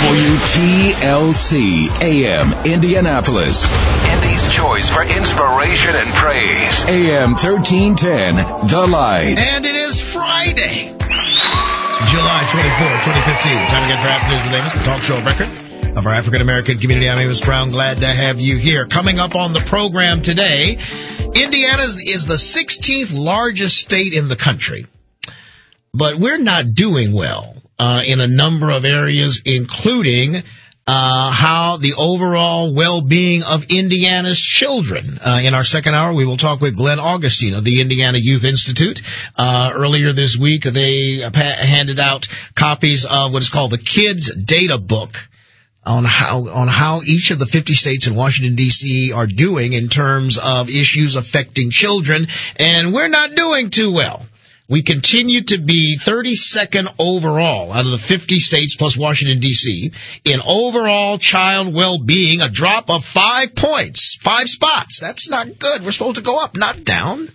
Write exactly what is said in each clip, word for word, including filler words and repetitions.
W T L C A M Indianapolis. Indy's choice for inspiration and praise. A M thirteen ten, The Light. And it is Friday, July twenty-fourth, twenty fifteen. Time to get Perhaps News with Amos, the talk show record of our African-American community. I'm Amos Brown. Glad to have you here. Coming up on the program today, Indiana is the sixteenth largest state in the country. But we're not doing well uh, in a number of areas, including uh, how the overall well-being of Indiana's children. Uh, in our second hour, we will talk with Glenn Augustine of the Indiana Youth Institute. Uh, earlier this week, they ha- handed out copies of what is called the Kids Data Book on how on how each of the fifty states in Washington, D C are doing in terms of issues affecting children, and we're not doing too well. We continue to be thirty-second overall out of the fifty states plus Washington, D C in overall child well-being, a drop of five points, five spots. That's not good. We're supposed to go up, not down.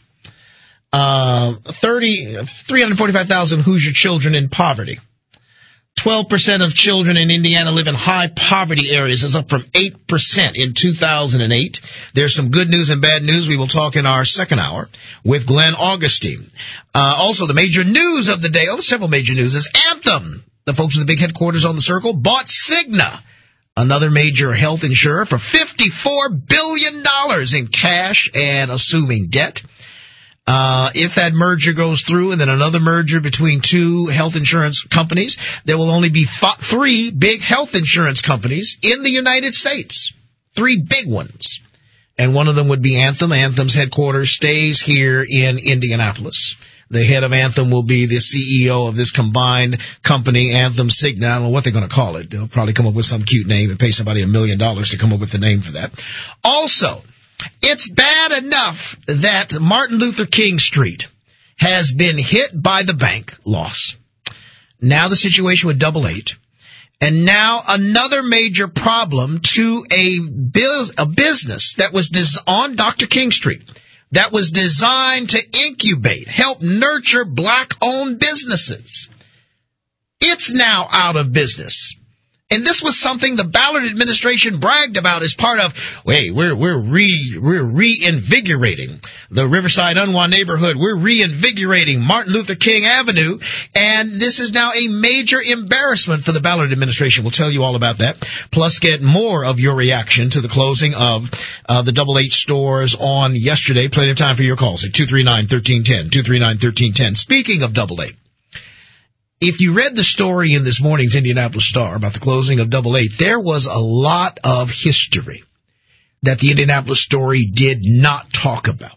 Uh, thirty, three hundred forty-five thousand Hoosier children in poverty. twelve percent of children in Indiana live in high poverty areas. It's up from eight percent in two thousand eight. There's some good news and bad news. We will talk in our second hour with Glenn Augustine. Uh, also, the major news of the day, oh, there's several major news, is Anthem. The folks in the big headquarters on the Circle bought Cigna, another major health insurer, for fifty-four billion dollars in cash and assuming debt. Uh, if that merger goes through and then another merger between two health insurance companies, there will only be f- three big health insurance companies in the United States. Three big ones. And one of them would be Anthem. Anthem's headquarters stays here in Indianapolis. The head of Anthem will be the C E O of this combined company, Anthem Cigna. I don't know what they're going to call it. They'll probably come up with some cute name and pay somebody a million dollars to come up with the name for that. Also, it's bad enough that Martin Luther King Street has been hit by the bank loss. Now the situation with Double Eight. And now another major problem to a, biz- a business that was des- on Doctor King Street that was designed to incubate, help nurture black-owned businesses. It's now out of business. And this was something the Ballard administration bragged about as part of, hey, we're, we're re, we're reinvigorating the Riverside Unwa neighborhood. We're reinvigorating Martin Luther King Avenue. And this is now a major embarrassment for the Ballard administration. We'll tell you all about that. Plus get more of your reaction to the closing of, uh, the Double H stores on yesterday. Plenty of time for your calls at two three nine, one three one zero, two three nine, one three one zero. Speaking of Double Eight, if you read the story in this morning's Indianapolis Star about the closing of Double Eight, there was a lot of history that the Indianapolis story did not talk about.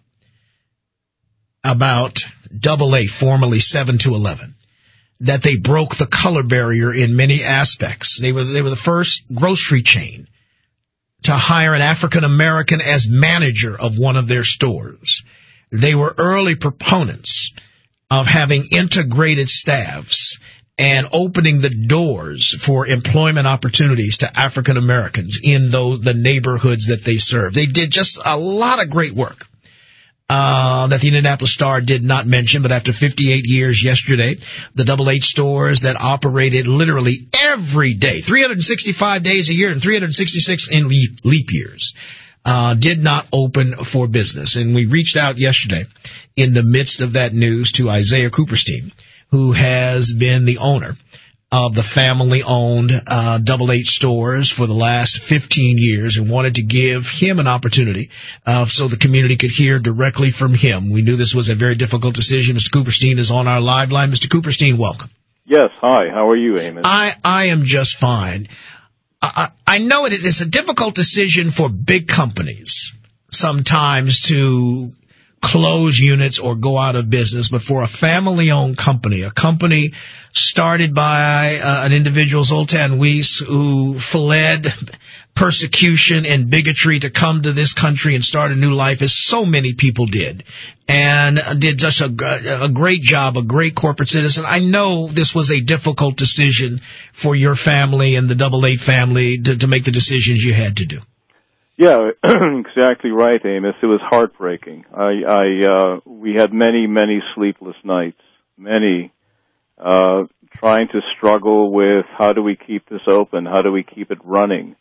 About Double Eight, formerly seven to eleven. That they broke the color barrier in many aspects. They were, they were the first grocery chain to hire an African American as manager of one of their stores. They were early proponents of having integrated staffs and opening the doors for employment opportunities to African Americans in those, the neighborhoods that they serve. They did just a lot of great work uh, that the Indianapolis Star did not mention, but after fifty-eight years yesterday, the Double H stores that operated literally every day, three hundred sixty-five days a year and three hundred sixty-six in leap, leap years, Uh, did not open for business. And we reached out yesterday in the midst of that news to Isaiah Cooperstein, who has been the owner of the family-owned uh, Double H stores for the last fifteen years, and wanted to give him an opportunity uh, so the community could hear directly from him. We knew this was a very difficult decision. Mister Cooperstein is on our live line. Mister Cooperstein, welcome. Yes, hi. How are you, Amos? I, I am just fine. I, I know it is a difficult decision for big companies sometimes to close units or go out of business, but for a family-owned company, a company started by uh, an individual, Zoltan Weiss, who fled persecution and bigotry to come to this country and start a new life, as so many people did, and did just a, a great job, a great corporate citizen. I know this was a difficult decision for your family and the Double Eight family to, to make the decisions you had to do. Yeah, exactly right, Amos. It was heartbreaking. I, I, uh, we had many, many sleepless nights, many, uh, trying to struggle with how do we keep this open? How do we keep it running?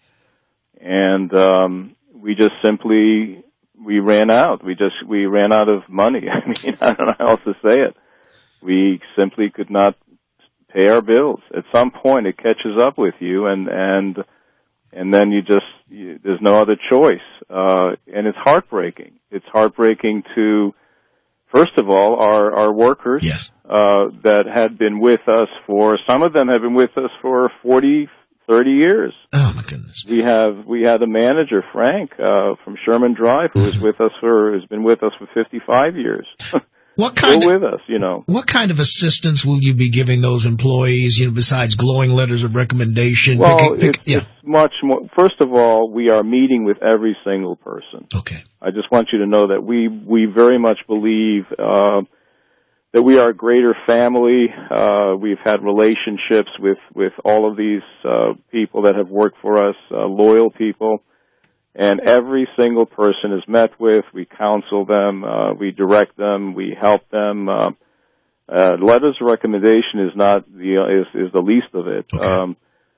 And um, we just simply we ran out. We just we ran out of money. I mean, I don't know how else to say it. We simply could not pay our bills. At some point, it catches up with you, and and and then you just you, there's no other choice, uh, and it's heartbreaking. It's heartbreaking to, first of all, our our workers yes. uh, that had been with us for some of them have been with us for forty, thirty years. Oh my goodness! We have we had a manager, Frank, uh, from Sherman Drive, who was with us for has been with us for fifty-five years. What kind Still of, with us, you know. What kind of assistance will you be giving those employees, you know, besides glowing letters of recommendation? Well, pick, pick, it's, yeah. it's much more. First of all, we are meeting with every single person. Okay. I just want you to know that we, we very much believe uh, that we are a greater family. Uh, we've had relationships with, with all of these uh, people that have worked for us, uh, loyal people. And every single person is met with. We counsel them. Uh, we direct them. We help them. Uh, uh, letters of recommendation is not the uh, is is the least of it. Okay. Um,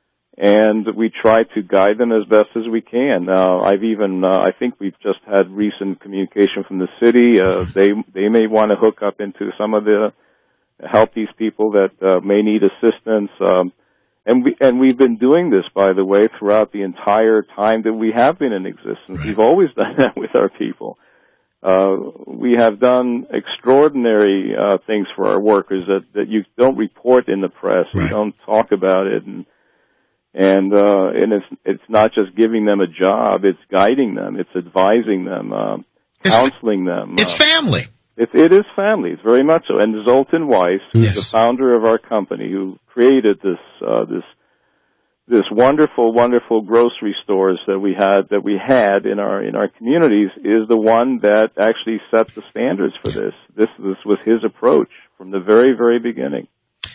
and we try to guide them as best as we can. Uh, I've even uh, I think we've just had recent communication from the city. Uh, they they may want to hook up into some of the help these people that uh, may need assistance. Um, And we and we've been doing this, by the way, throughout the entire time that we have been in existence. Right. We've always done that with our people. Uh, we have done extraordinary uh, things for our workers that, that you don't report in the press. Right. We don't talk about it, and and uh, and it's it's not just giving them a job; it's guiding them, it's advising them, uh, It's, counseling them. It's uh, family. It, it is family. It's very much so. And Zoltan Weiss, who's Yes. the founder of our company, who created this uh, this this wonderful, wonderful grocery stores that we had that we had in our in our communities, is the one that actually set the standards for this. This this was his approach from the very, very beginning.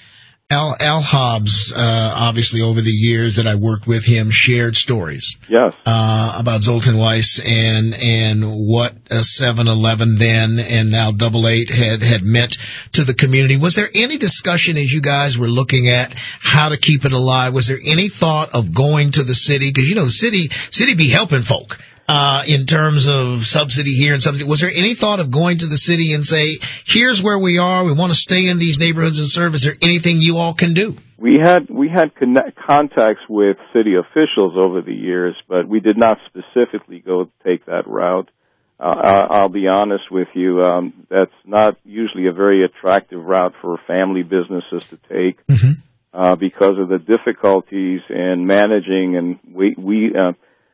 Al, Al Hobbs, uh, obviously over the years that I worked with him, shared stories. Yes. Uh, about Zoltan Weiss and, and what a seven eleven then and now Double Eight had, had meant to the community. Was there any discussion as you guys were looking at how to keep it alive? Was there any thought of going to the city? Cause you know, the city, city be helping folk. Uh, in terms of subsidy here and subsidy, was there any thought of going to the city and say, here's where we are, we want to stay in these neighborhoods and serve? Is there anything you all can do? We had we had connect, contacts with city officials over the years, but we did not specifically go take that route. Uh, I'll be honest with you, um, that's not usually a very attractive route for family businesses to take, Mm-hmm. uh, because of the difficulties in managing and we we. Uh,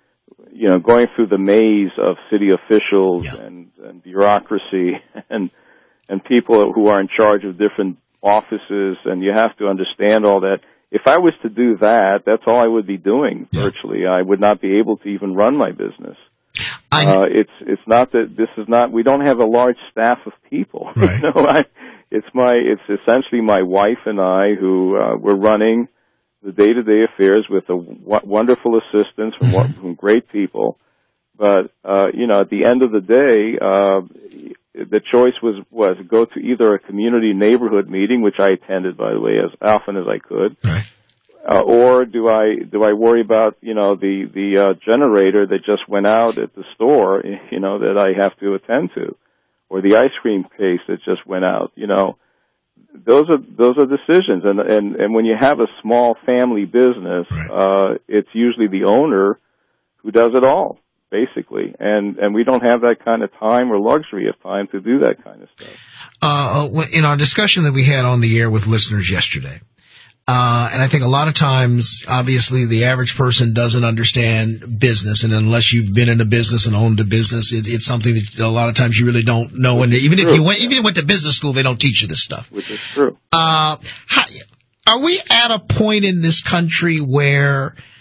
you know, going through the maze of city officials yeah. and, and bureaucracy and and people who are in charge of different offices, and you have to understand all that. If I was to do that, that's all I would be doing yeah. virtually. I would not be able to even run my business. I, uh, it's it's not that this is not. We don't have a large staff of people. Right. You know, I, it's my it's essentially my wife and I who uh, we're running the day-to-day affairs with a w- wonderful assistance from, mm-hmm. from great people. But, uh, you know, at the end of the day, uh, the choice was, was go to either a community neighborhood meeting, which I attended, by the way, as often as I could, right. uh, or do I, do I worry about, you know, the, the, uh, generator that just went out at the store, you know, that I have to attend to, or the ice cream case that just went out, you know. Those are those are decisions, and and and when you have a small family business, right. uh, it's usually the owner who does it all, basically, and and we don't have that kind of time or luxury of time to do that kind of stuff. Uh, in our discussion that we had on the air with listeners yesterday, uh, and I think a lot of times, obviously, the average person doesn't understand business, and unless you've been in a business and owned a business, it, it's something that a lot of times you really don't know. And even true. if you went, even if you went to business school, they don't teach you this stuff. Which is true. Uh, how, are we at a point in this country where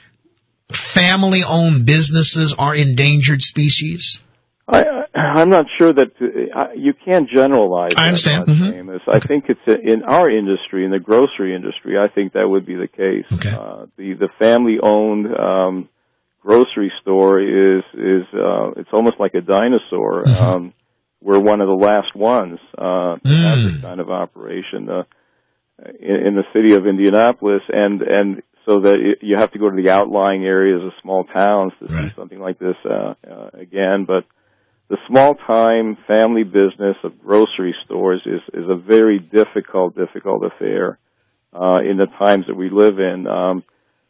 family-owned businesses are endangered species? I, I'm not sure that uh, you can't generalize. I understand. That mm-hmm. Amos. Okay. I think it's a, in our industry, in the grocery industry. I think that would be the case. Okay. Uh, the the family-owned um, grocery store is is uh, it's almost like a dinosaur. Mm-hmm. Um, we're one of the last ones uh, to mm. have this kind of operation. Uh, in, in the city of Indianapolis, and and so that it, you have to go to the outlying areas of small towns to right. see something like this uh, uh, again. But the small-time family business of grocery stores is is a very difficult, difficult affair uh, in the times that we live in. Um,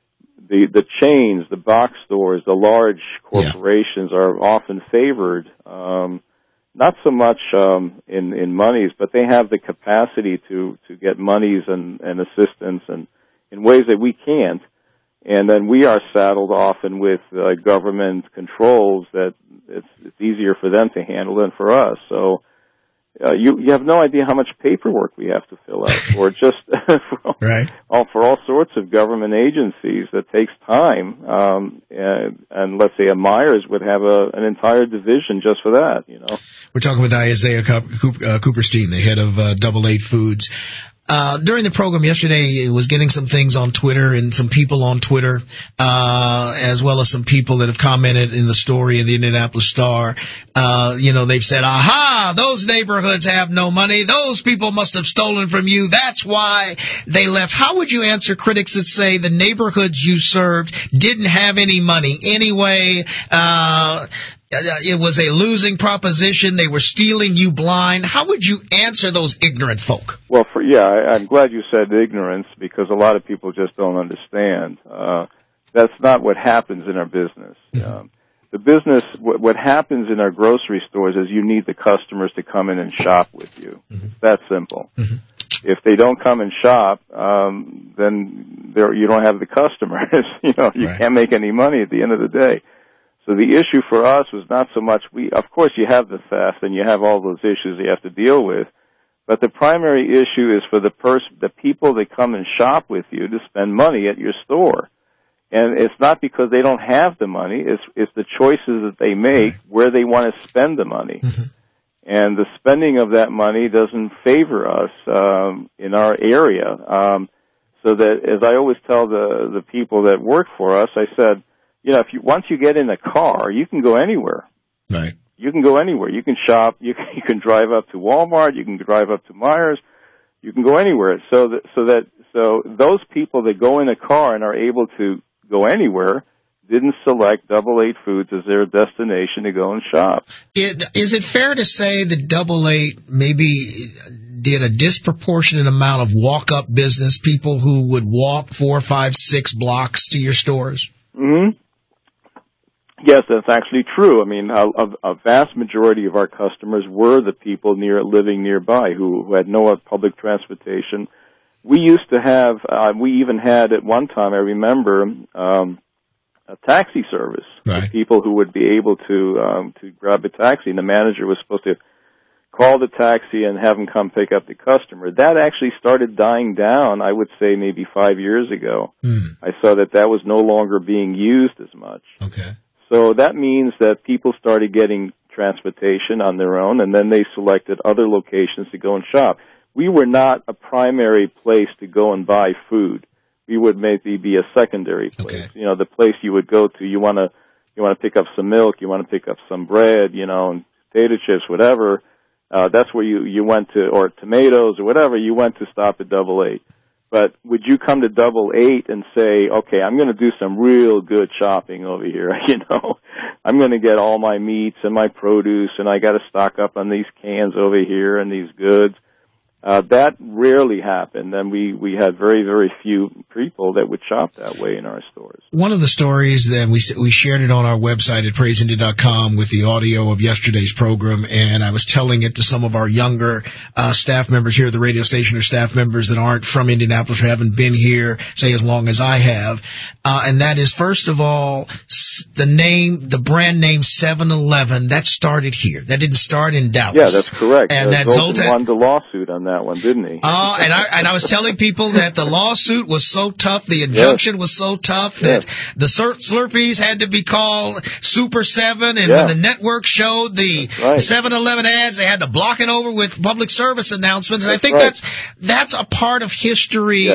the the chains, the box stores, the large corporations yeah. are often favored. Um, Not so much um, in in monies, but they have the capacity to to get monies and, and assistance and in ways that we can't. And then we are saddled often with uh, government controls that it's, it's easier for them to handle than for us. So uh, you you have no idea how much paperwork we have to fill out for just for, right. all for all sorts of government agencies. That takes time. Um, and, and let's say a Myers would have a, an entire division just for that. You know, we're talking with Isaiah Cooperstein, the head of uh, Double Eight Foods. Uh, during the program yesterday, I was getting some things on Twitter and some people on Twitter, uh, as well as some people that have commented in the story in the Indianapolis Star. Uh, you know, they've said, aha, those neighborhoods have no money. Those people must have stolen from you. That's why they left. How would you answer critics that say the neighborhoods you served didn't have any money anyway? Uh, It was a losing proposition. They were stealing you blind. How would you answer those ignorant folk? Well, for, yeah, I, I'm glad you said ignorance, because a lot of people just don't understand. Uh, that's not what happens in our business. Mm-hmm. Um, the business, what, what happens in our grocery stores is you need the customers to come in and shop with you. Mm-hmm. It's that simple. Mm-hmm. If they don't come and shop, um, then there, you don't have the customers. you know, you right. can't make any money at the end of the day. So the issue for us was not so much we, of course you have the theft and you have all those issues you have to deal with, but the primary issue is for the person, the people that come and shop with you to spend money at your store. And it's not because they don't have the money, it's, it's the choices that they make where they want to spend the money. Mm-hmm. And the spending of that money doesn't favor us, um, in our area. Um, so that, as I always tell the, the people that work for us, I said, you know, if you, once you get in a car, you can go anywhere. Right. You can go anywhere. You can shop. You can, you can drive up to Walmart. You can drive up to Myers. You can go anywhere. So that, so that, so those people that go in a car and are able to go anywhere didn't select Double Eight Foods as their destination to go and shop. It, is it fair to say that Double Eight maybe did a disproportionate amount of walk-up business, people who would walk four, five, six blocks to your stores? Mm-hmm. Yes, that's actually true. I mean, a, a vast majority of our customers were the people near living nearby who, who had no public transportation. We used to have, uh, we even had at one time, I remember, um, a taxi service. Right. People who would be able to um, to grab a taxi, and the manager was supposed to call the taxi and have them come pick up the customer. That actually started dying down, I would say, maybe five years ago. Mm. I saw that that was no longer being used as much. Okay. So that means that people started getting transportation on their own, and then they selected other locations to go and shop. We were not a primary place to go and buy food. We would maybe be a secondary place. Okay. You know, the place you would go to, you want to you want to pick up some milk, you want to pick up some bread, you know, and potato chips, whatever. Uh, that's where you, you went to, or tomatoes or whatever, you went to stop at Double Eight. But would you come to Double Eight and say, okay, I'm going to do some real good shopping over here, you know? I'm going to get all my meats and my produce, and I got to stock up on these cans over here and these goods. Uh, that rarely happened, and we, we had very, very few people that would shop that way in our stores. One of the stories that we we shared it on our website at praise india dot com with the audio of yesterday's program, and I was telling it to some of our younger uh, staff members here at the radio station, or staff members that aren't from Indianapolis or haven't been here, say, as long as I have, uh, and that is, first of all, the name, the brand name seven eleven, that started here. That didn't start in Dallas. Yeah, that's correct. And uh, that Zoltan Zoltan won the lawsuit on that. That one, didn't he? Oh, uh, and I and I was telling people that the lawsuit was so tough, the injunction yes. was so tough that yes. the Slurpees had to be called Super Seven, and yeah. when the network showed the seven eleven right. ads, they had to block it over with public service announcements. And that's I think right. that's that's a part of history yes.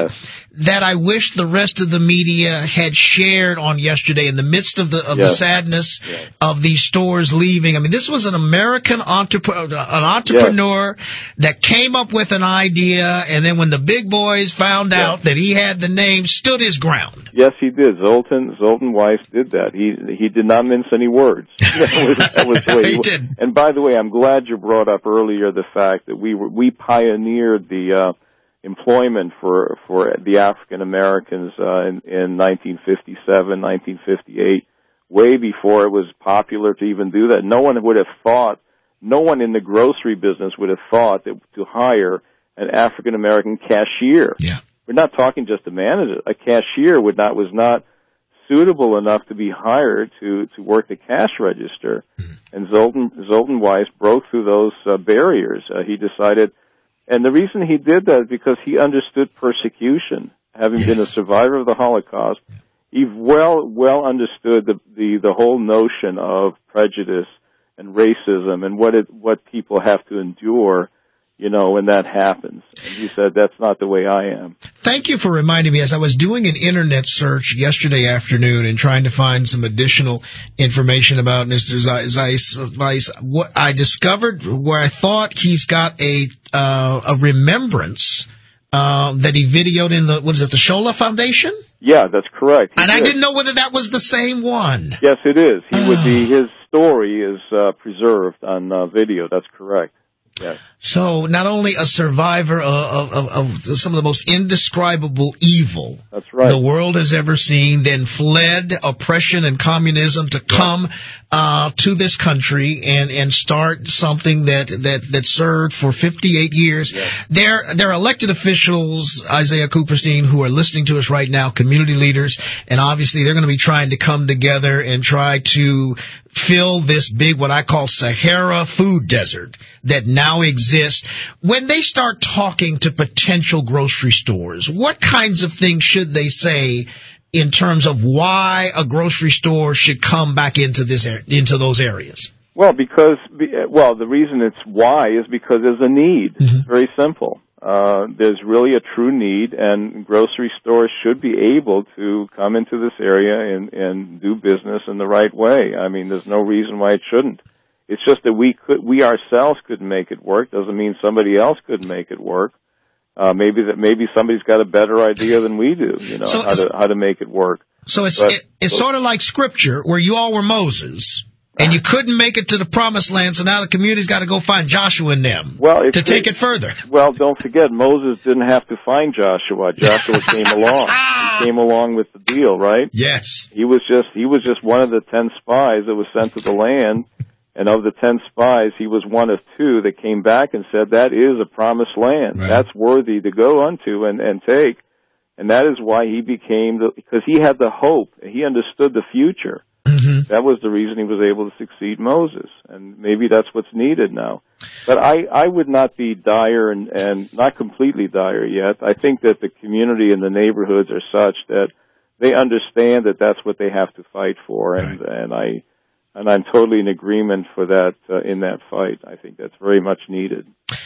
that I wish the rest of the media had shared on yesterday in the midst of the of yes. the sadness yes. of these stores leaving. I mean, this was an American entrepreneur, an entrepreneur yes. that came up with an idea, and then when the big boys found yes. out that he had the name, stood his ground. Yes, he did. Zoltan Zoltan Weiss did that. He he did not mince any words. That was, that was the way he, he did. And by the way, I'm glad you brought up earlier the fact that we were we pioneered the uh, employment for for the African Americans uh, in, in nineteen fifty-seven, nineteen fifty-eight, way before it was popular to even do that. No one would have thought, no one in the grocery business would have thought that to hire an African American cashier. Yeah. We're not talking just a manager. A cashier would not was not suitable enough to be hired to to work the cash register. Mm-hmm. And Zoltan Zoltan Weiss broke through those uh, barriers. Uh, he decided, and the reason he did that is because he understood persecution. Having yes. been a survivor of the Holocaust, he well well understood the the the whole notion of prejudice and racism and what it what people have to endure, you know, when that happens. And he said, that's not the way I am. Thank you for reminding me. As I was doing an internet search yesterday afternoon and trying to find some additional information about Mister Zeiss, Weiss, what I discovered where I thought he's got a uh, a remembrance uh, that he videoed in the, what is it, the Shola Foundation? Yeah, that's correct. He and did. I didn't know whether that was the same one. Yes, it is. He oh. would be, his story is uh, preserved on uh, video. That's correct. Yes. So not only a survivor of, of, of some of the most indescribable evil That's right. the world has ever seen, then fled oppression and communism to come uh, to this country and, and start something that, that, that served for fifty-eight years. Yes. There, there are elected officials, Isaiah Cooperstein, who are listening to us right now, community leaders, and obviously they're going to be trying to come together and try to fill this big, what I call Sahara food desert that now exists. When they start talking to potential grocery stores, what kinds of things should they say in terms of why a grocery store should come back into this into those areas? Well, because well, the reason it's why is because there's a need. Mm-hmm. It's very simple. Uh, there's really a true need, and grocery stores should be able to come into this area and, and do business in the right way. I mean, there's no reason why it shouldn't. It's just that we could, we ourselves couldn't make it work. Doesn't mean somebody else couldn't make it work. Uh, maybe that, maybe somebody's got a better idea than we do, you know, so, how to, how to make it work. So it's, but, it, it's so, sort of like scripture where you all were Moses. And you couldn't make it to the promised land, so now the community's got to go find Joshua and them well, to take it further. Well, don't forget, Moses didn't have to find Joshua. Joshua came along. He came along with the deal, right? Yes. He was just he was just one of the ten spies that was sent to the land, and of the ten spies, he was one of two that came back and said, that is a promised land. Right. That's worthy to go unto and, and take. And that is why he became, the because he had the hope. He understood the future. Mm-hmm. That was the reason he was able to succeed Moses, and maybe that's what's needed now. But I, I would not be dire and, and not completely dire yet. I think that the community and the neighborhoods are such that they understand that that's what they have to fight for, and, right. and I and I'm totally in agreement for that uh, in that fight. I think that's very much needed.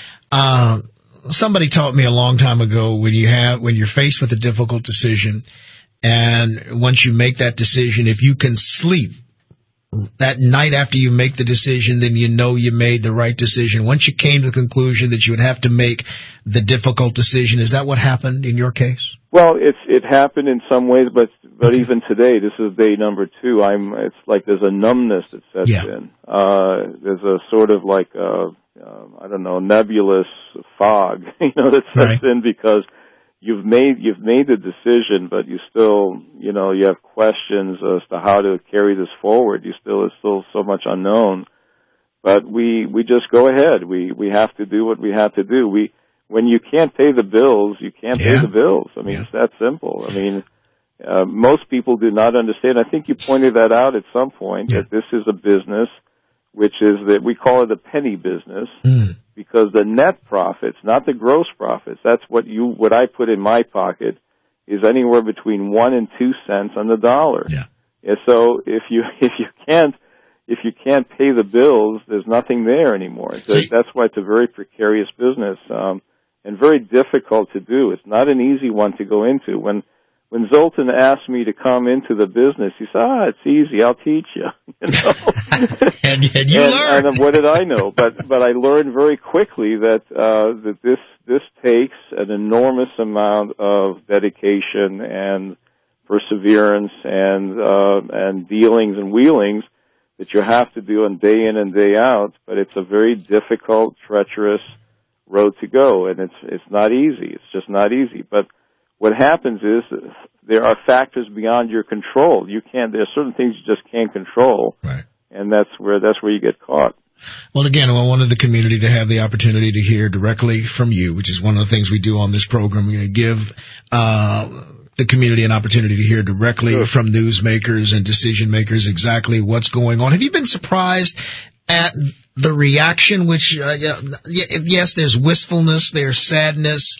Uh, somebody taught me a long time ago when you have when you're faced with a difficult decision. And once you make that decision, if you can sleep that night after you make the decision, then you know you made the right decision. Once you came to the conclusion that you would have to make the difficult decision, is that what happened in your case? Well, it's it happened in some ways, but but even today, this is day number two. I'm. It's like there's a numbness that sets yeah. in. Uh, there's a sort of like a, uh, I don't know, nebulous fog, you know, that sets right. in because. You've made you've made the decision, but you still you know you have questions as to how to carry this forward. You still it's still so much unknown, but we we just go ahead. We we have to do what we have to do. We when you can't pay the bills, you can't yeah. pay the bills. I mean, yeah. it's that simple. I mean, uh, most people do not understand. I think you pointed that out at some point yeah. that this is a business, which is that we call it a penny business. Mm. Because the net profits, not the gross profits, that's what you, what I put in my pocket, is anywhere between one and two cents on the dollar. Yeah. And so if you, if you can't, if you can't pay the bills, there's nothing there anymore. So See, that's why it's a very precarious business. Um, and very difficult to do. It's not an easy one to go into. When when Zoltan asked me to come into the business, he said, "Ah, it's easy. I'll teach you." You know? and, and you and, learned. And what did I know? But but I learned very quickly that uh, that this this takes an enormous amount of dedication and perseverance and uh, and dealings and wheelings that you have to do on day in and day out. But it's a very difficult, treacherous road to go, and it's it's not easy. It's just not easy. But what happens is there are factors beyond your control. You can't. There are certain things you just can't control, right. And that's where that's where you get caught. Well, again, I wanted the community to have the opportunity to hear directly from you, which is one of the things we do on this program. We give uh, the community an opportunity to hear directly sure. from newsmakers and decision makers exactly what's going on. Have you been surprised at the reaction? Which uh, yes, there's wistfulness, there's sadness.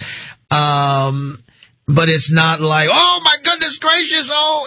Um, But it's not like, oh my goodness gracious, oh,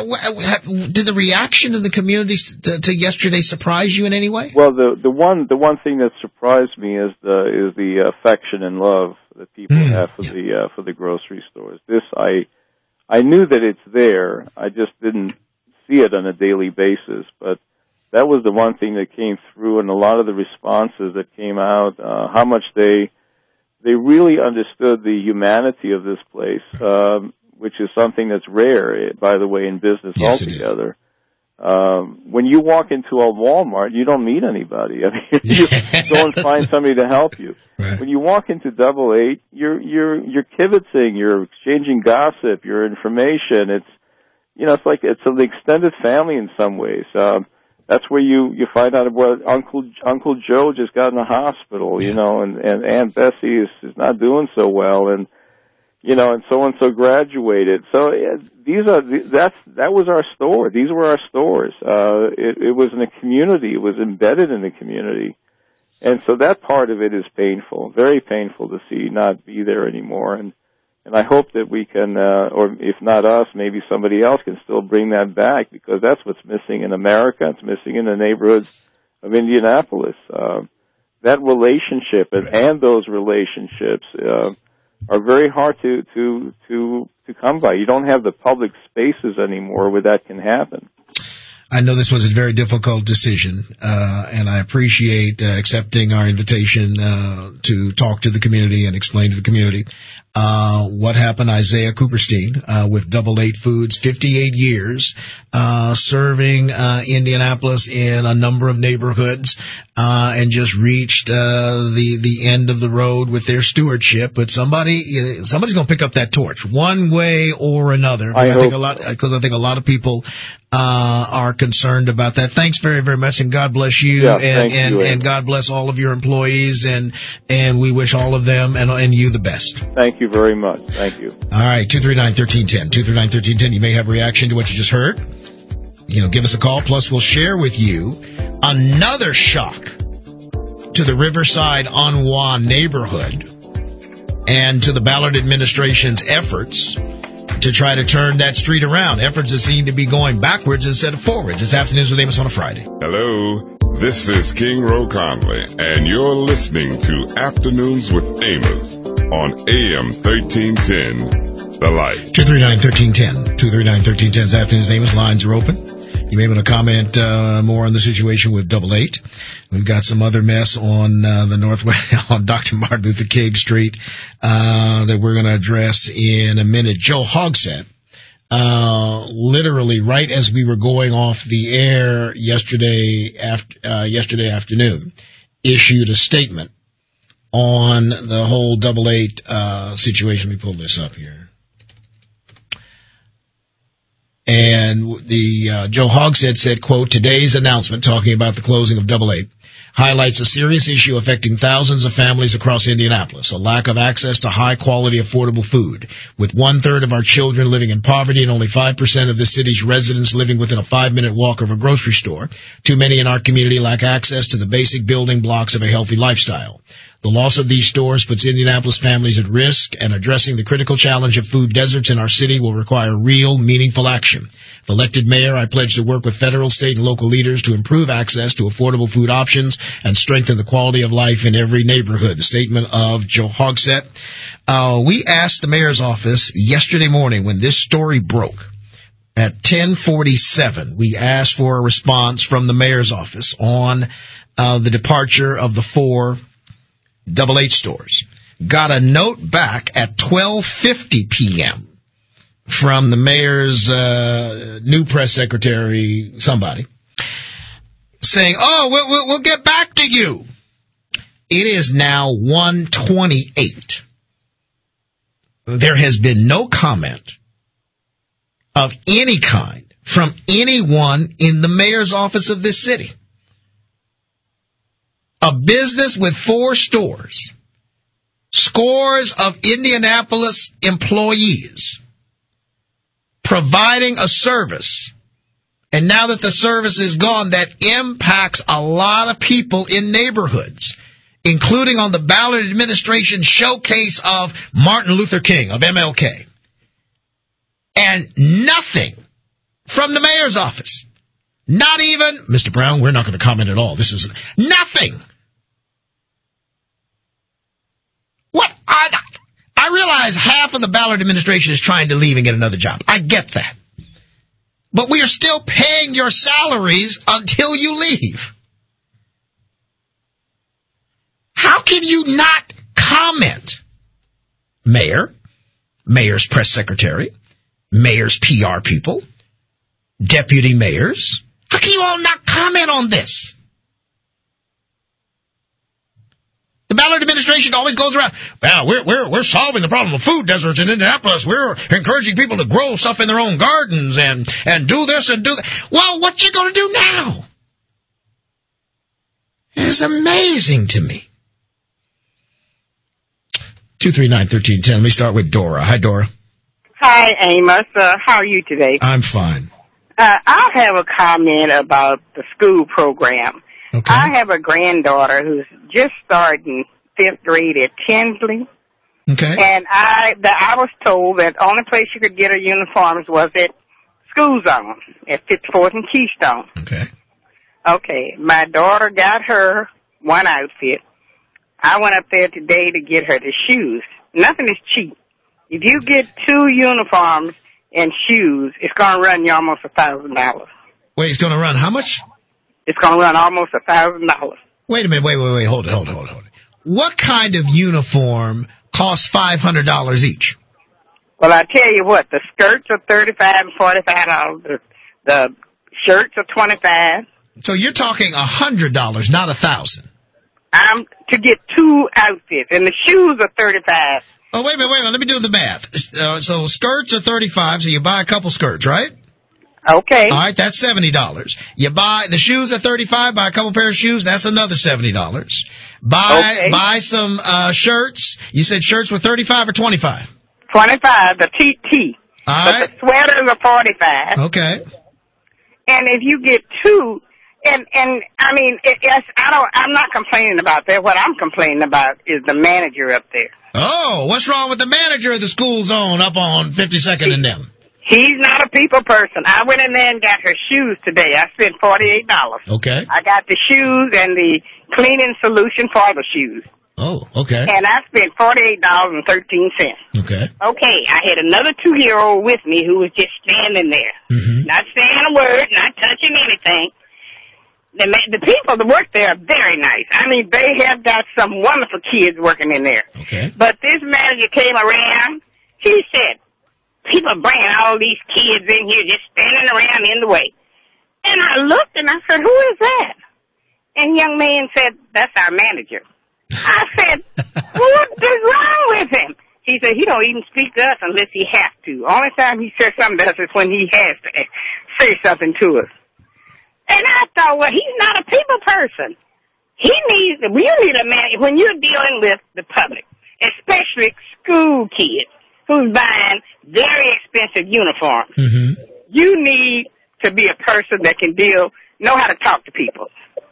did the reaction of the community to, to yesterday surprise you in any way? Well, the the one the one thing that surprised me is the is the affection and love that people mm, have for yeah. the uh, for the grocery stores. This I I knew that it's there. I just didn't see it on a daily basis, but that was the one thing that came through, and a lot of the responses that came out, uh, how much they They really understood the humanity of this place, um, which is something that's rare, by the way, in business yes, altogether. Um, when you walk into a Walmart, you don't meet anybody. I mean, you go and find somebody to help you. Right. When you walk into Double Eight, you're you're you're kibitzing, you're exchanging gossip, your information. It's you know, it's like it's an extended family in some ways. Um, That's where you, you find out about Uncle Uncle Joe just got in the hospital, you know, and, and Aunt Bessie is, is not doing so well, and you know, and so and so graduated. So yeah, these are that's that was our store. These were our stores. Uh, it, it was in a community. It was embedded in the community, and so that part of it is painful, very painful to see not be there anymore. And and I hope that we can, uh, or if not us, maybe somebody else can still bring that back, because that's what's missing in America. It's missing in the neighborhoods of Indianapolis. Uh, that relationship and, and those relationships uh, are very hard to, to to to come by. You don't have the public spaces anymore where that can happen. I know this was a very difficult decision, uh, and I appreciate uh, accepting our invitation uh, to talk to the community and explain to the community uh, what happened. Isaiah Cooperstein uh, with Double Eight Foods, fifty-eight years, uh, serving uh, Indianapolis in a number of neighborhoods, uh, and just reached uh, the the end of the road with their stewardship. But somebody somebody's going to pick up that torch one way or another. I, I think a lot because I think a lot of people uh are concerned about that. Thanks very, very much, and God bless you, yeah, and and, you, and God bless all of your employees, and and we wish all of them and and you the best. Thank you very much. Thank you. All right, two three nine, one three one zero, two three nine, one three one zero. You may have a reaction to what you just heard. You know, give us a call, plus we'll share with you another shock to the Riverside Anwa neighborhood and to the Ballard administration's efforts to try to turn that street around. Efforts that seem to be going backwards instead of forwards. It's Afternoons with Amos on a Friday. Hello, this is King Roe Conley, and you're listening to Afternoons with Amos on A M thirteen ten, The Light. two three nine, one three one zero. two three nine, one three one zero is Afternoons with Amos. Lines are open. You may want to comment uh, more on the situation with Double Eight. We've got some other mess on uh, the northwest on Doctor Martin Luther King Street uh, that we're going to address in a minute. Joe Hogsett, uh, literally right as we were going off the air yesterday after uh, yesterday afternoon, issued a statement on the whole Double Eight uh, situation. Let me pull this up here. And the uh, Joe Hogsett said, quote, today's announcement, talking about the closing of Double Eight, highlights a serious issue affecting thousands of families across Indianapolis, a lack of access to high-quality, affordable food. With one-third of our children living in poverty and only five percent of the city's residents living within a five-minute walk of a grocery store, too many in our community lack access to the basic building blocks of a healthy lifestyle. The loss of these stores puts Indianapolis families at risk, and addressing the critical challenge of food deserts in our city will require real, meaningful action. If elected mayor, I pledge to work with federal, state, and local leaders to improve access to affordable food options and strengthen the quality of life in every neighborhood. The statement of Joe Hogsett. Uh, we asked the mayor's office yesterday morning when this story broke at ten forty-seven. We asked for a response from the mayor's office on uh, the departure of the four Double H stores. Got a note back at twelve fifty p.m. from the mayor's uh, new press secretary, somebody, saying, oh, we'll, we'll, we'll get back to you. It is now one twenty-eight. There has been no comment of any kind from anyone in the mayor's office of this city. A business with four stores, scores of Indianapolis employees, providing a service, and now that the service is gone, that impacts a lot of people in neighborhoods, including on the ballot administration showcase of Martin Luther King, of M L K. And nothing from the mayor's office. Not even, Mister Brown, we're not going to comment at all. This is nothing. What? I, I realize half of the ballot administration is trying to leave and get another job. I get that. But we are still paying your salaries until you leave. How can you not comment? Mayor, mayor's press secretary, mayor's P R people, deputy mayors. How can you all not comment on this? The ballot administration always goes around, well, we're, we're, we're solving the problem of food deserts in Indianapolis. We're encouraging people to grow stuff in their own gardens and, and do this and do that. Well, what you going to do now? It's amazing to me. two three nine, one three one zero. Let me start with Dora. Hi, Dora. Hi, Amos. Uh, how are you today? I'm fine. Uh, I have a comment about the school program. Okay. I have a granddaughter who's just starting fifth grade at Tinsley. Okay. And I, the, I was told that the only place you could get her uniforms was at School Zone at fifty-fourth and Keystone. Okay. Okay. My daughter got her one outfit. I went up there today to get her the shoes. Nothing is cheap. If you get two uniforms and shoes, it's going to run you almost a thousand dollars. Wait, it's going to run how much? It's going to run almost a thousand dollars. Wait a minute. Wait, wait, wait. Hold it, hold it, hold it, hold it. What kind of uniform costs five hundred dollars each? Well, I tell you what, the skirts are thirty-five and forty-five dollars. The, the shirts are twenty-five. So you're talking one hundred dollars, not a thousand. I'm to get two outfits, and the shoes are thirty-five. Oh, wait a minute, wait a minute. Let me do the math. Uh, so skirts are thirty-five, so you buy a couple skirts, right? Okay. All right, that's seventy dollars. You buy, the shoes are thirty-five, buy a couple pair of shoes, that's another seventy dollars. Buy, okay. buy some, uh, shirts. You said shirts were thirty-five or twenty-five? twenty-five, the T T. All but right. the sweaters are forty-five. Okay. And if you get two, and, and, I mean, it, yes, I don't, I'm not complaining about that. What I'm complaining about is the manager up there. Oh, what's wrong with the manager of the School Zone up on fifty-second and them? He's not a people person. I went in there and got her shoes today. I spent forty-eight dollars. Okay. I got the shoes and the cleaning solution for the shoes. Oh, okay. And I spent forty-eight dollars and thirteen cents. Okay. Okay, I had another two-year-old with me who was just standing there. Mm-hmm. Not saying a word, not touching anything. The, the people that work there are very nice. I mean, they have got some wonderful kids working in there. Okay. But this manager came around, he said, people bringing all these kids in here just standing around in the way. And I looked and I said, who is that? And the young man said, that's our manager. I said, what is wrong with him? He said, he don't even speak to us unless he has to. Only time he says something to us is when he has to say something to us. And I thought, well, he's not a people person. He needs, we need a man, when you're dealing with the public, especially school kids who's buying very expensive uniforms, mm-hmm. you need to be a person that can deal, know how to talk to people.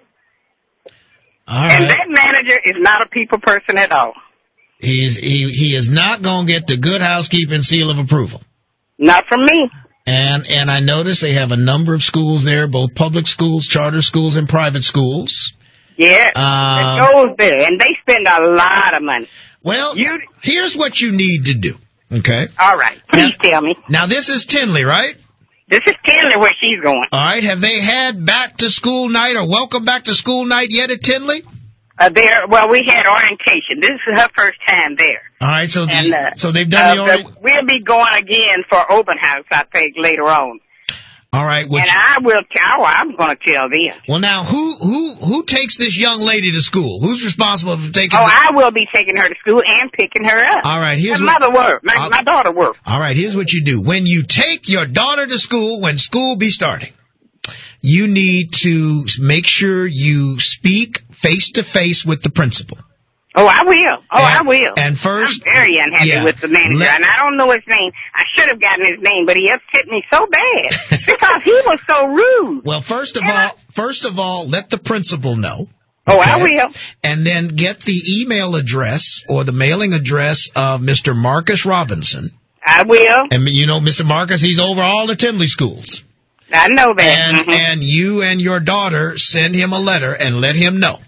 All right. And that manager is not a people person at all. He's, he, he is not going to get the good housekeeping seal of approval. Not from me. And and I notice they have a number of schools there, both public schools, charter schools, and private schools. Yeah, Um, it goes there, and they spend a lot of money. Well, You- here's what you need to do, okay? All right, please Now- tell me. Now, this is Tinley, right? This is Tinley where she's going. All right, have they had back-to-school night or welcome back-to-school night yet at Tinley? Uh, there, well, we had orientation. This is her first time there. All right, so the, And, uh, so they've done the uh, orient. but we'll be going again for open house, I think, later on. All right, which, And I will tell, I'm going to tell them. well, now who who who takes this young lady to school? Who's responsible for taking? Oh, the, I will be taking her to school and picking her up. All right, here's my what. mother work. My, I'll- my daughter work. All right, here's what you do. When you take your daughter to school, when school be starting, you need to make sure you speak face to face with the principal. Oh, I will. Oh, And- I will. and first- I'm very unhappy yeah, with the manager, let- and I don't know his name. I should have gotten his name, but he upset me so bad because he was so rude. Well, first of And all, I- first of all, let the principal know. Oh, I Okay? will. And then get the email address or the mailing address of Mister Marcus Robinson. I will. And you know, Mister Marcus, he's over all the Tinley schools. I know that. And Mhm. and you and your daughter send him a letter and let him know.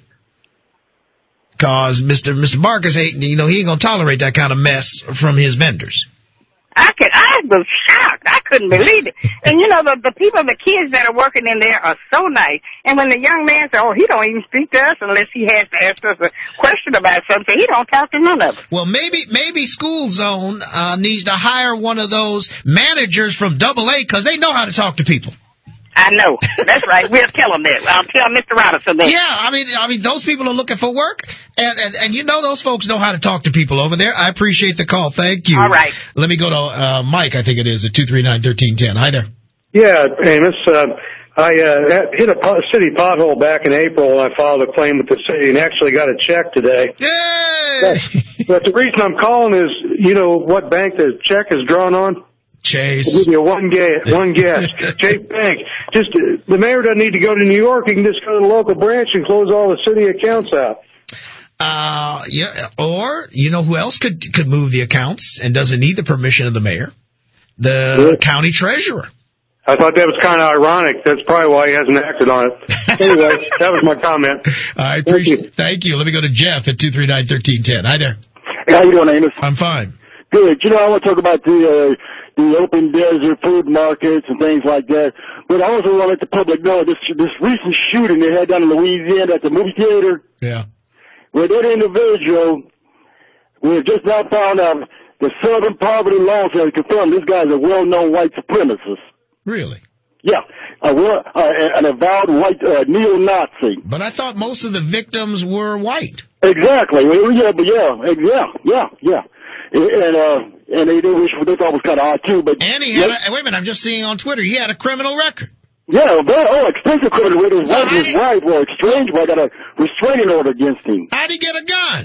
Cause Mister Mister Marcus ain't, you know, he ain't gonna tolerate that kind of mess from his vendors. I could. I was shocked. I couldn't believe it. And you know, the the people, the kids that are working in there are so nice. And when the young man said, "Oh, he don't even speak to us unless he has to ask us a question about something," he don't talk to none of us. Well, maybe maybe School Zone uh, needs to hire one of those managers from Double A because they know how to talk to people. I know. That's right. We'll tell him that. I'll tell Mister Robinson that. Yeah, I mean, I mean, those people are looking for work, and, and and you know those folks know how to talk to people over there. I appreciate the call. Thank you. All right. Let me go to uh, Mike. I think it is at two three nine thirteen ten. Hi there. Yeah, Amos. Uh, I uh, hit a po- city pothole back in April, and I filed a claim with the city and actually got a check today. Yay! But the reason I'm calling is, you know what bank the check is drawn on? I'll Chase. give you one guess. One guess. Chase Bank. Just uh, the mayor doesn't need to go to New York. He can just go to the local branch and close all the city accounts out. Uh, yeah. Or you know who else could could move the accounts and doesn't need the permission of the mayor? The Really? county treasurer. I thought that was kind of ironic. That's probably why he hasn't acted on it. Anyway, that was my comment. I appreciate. you. Thank you. Let me go to Jeff at two three nine thirteen ten. Hi there. Hey, how you doing, Amos? I'm fine. Good. You know, I want to talk about the uh, the open desert food markets and things like that. But I also want to let the public know this this recent shooting they had down in Louisiana at the movie theater, Yeah. where that individual, we have just now found out the Southern Poverty Law Center confirmed this guy's a well-known white supremacist. Really? Yeah, a, well- uh, an avowed white uh, neo-Nazi. But I thought most of the victims were white. Exactly. Well, yeah, but yeah, yeah, yeah, yeah. And uh, and they did, which they thought was kind of odd too. But And he had yeah, a, wait a minute, I'm just seeing on Twitter, he had a criminal record. yeah, very, oh, expensive credit with his So wife. how His did- wife, well, estranged, but I got a restraining order against him. How'd he get a gun?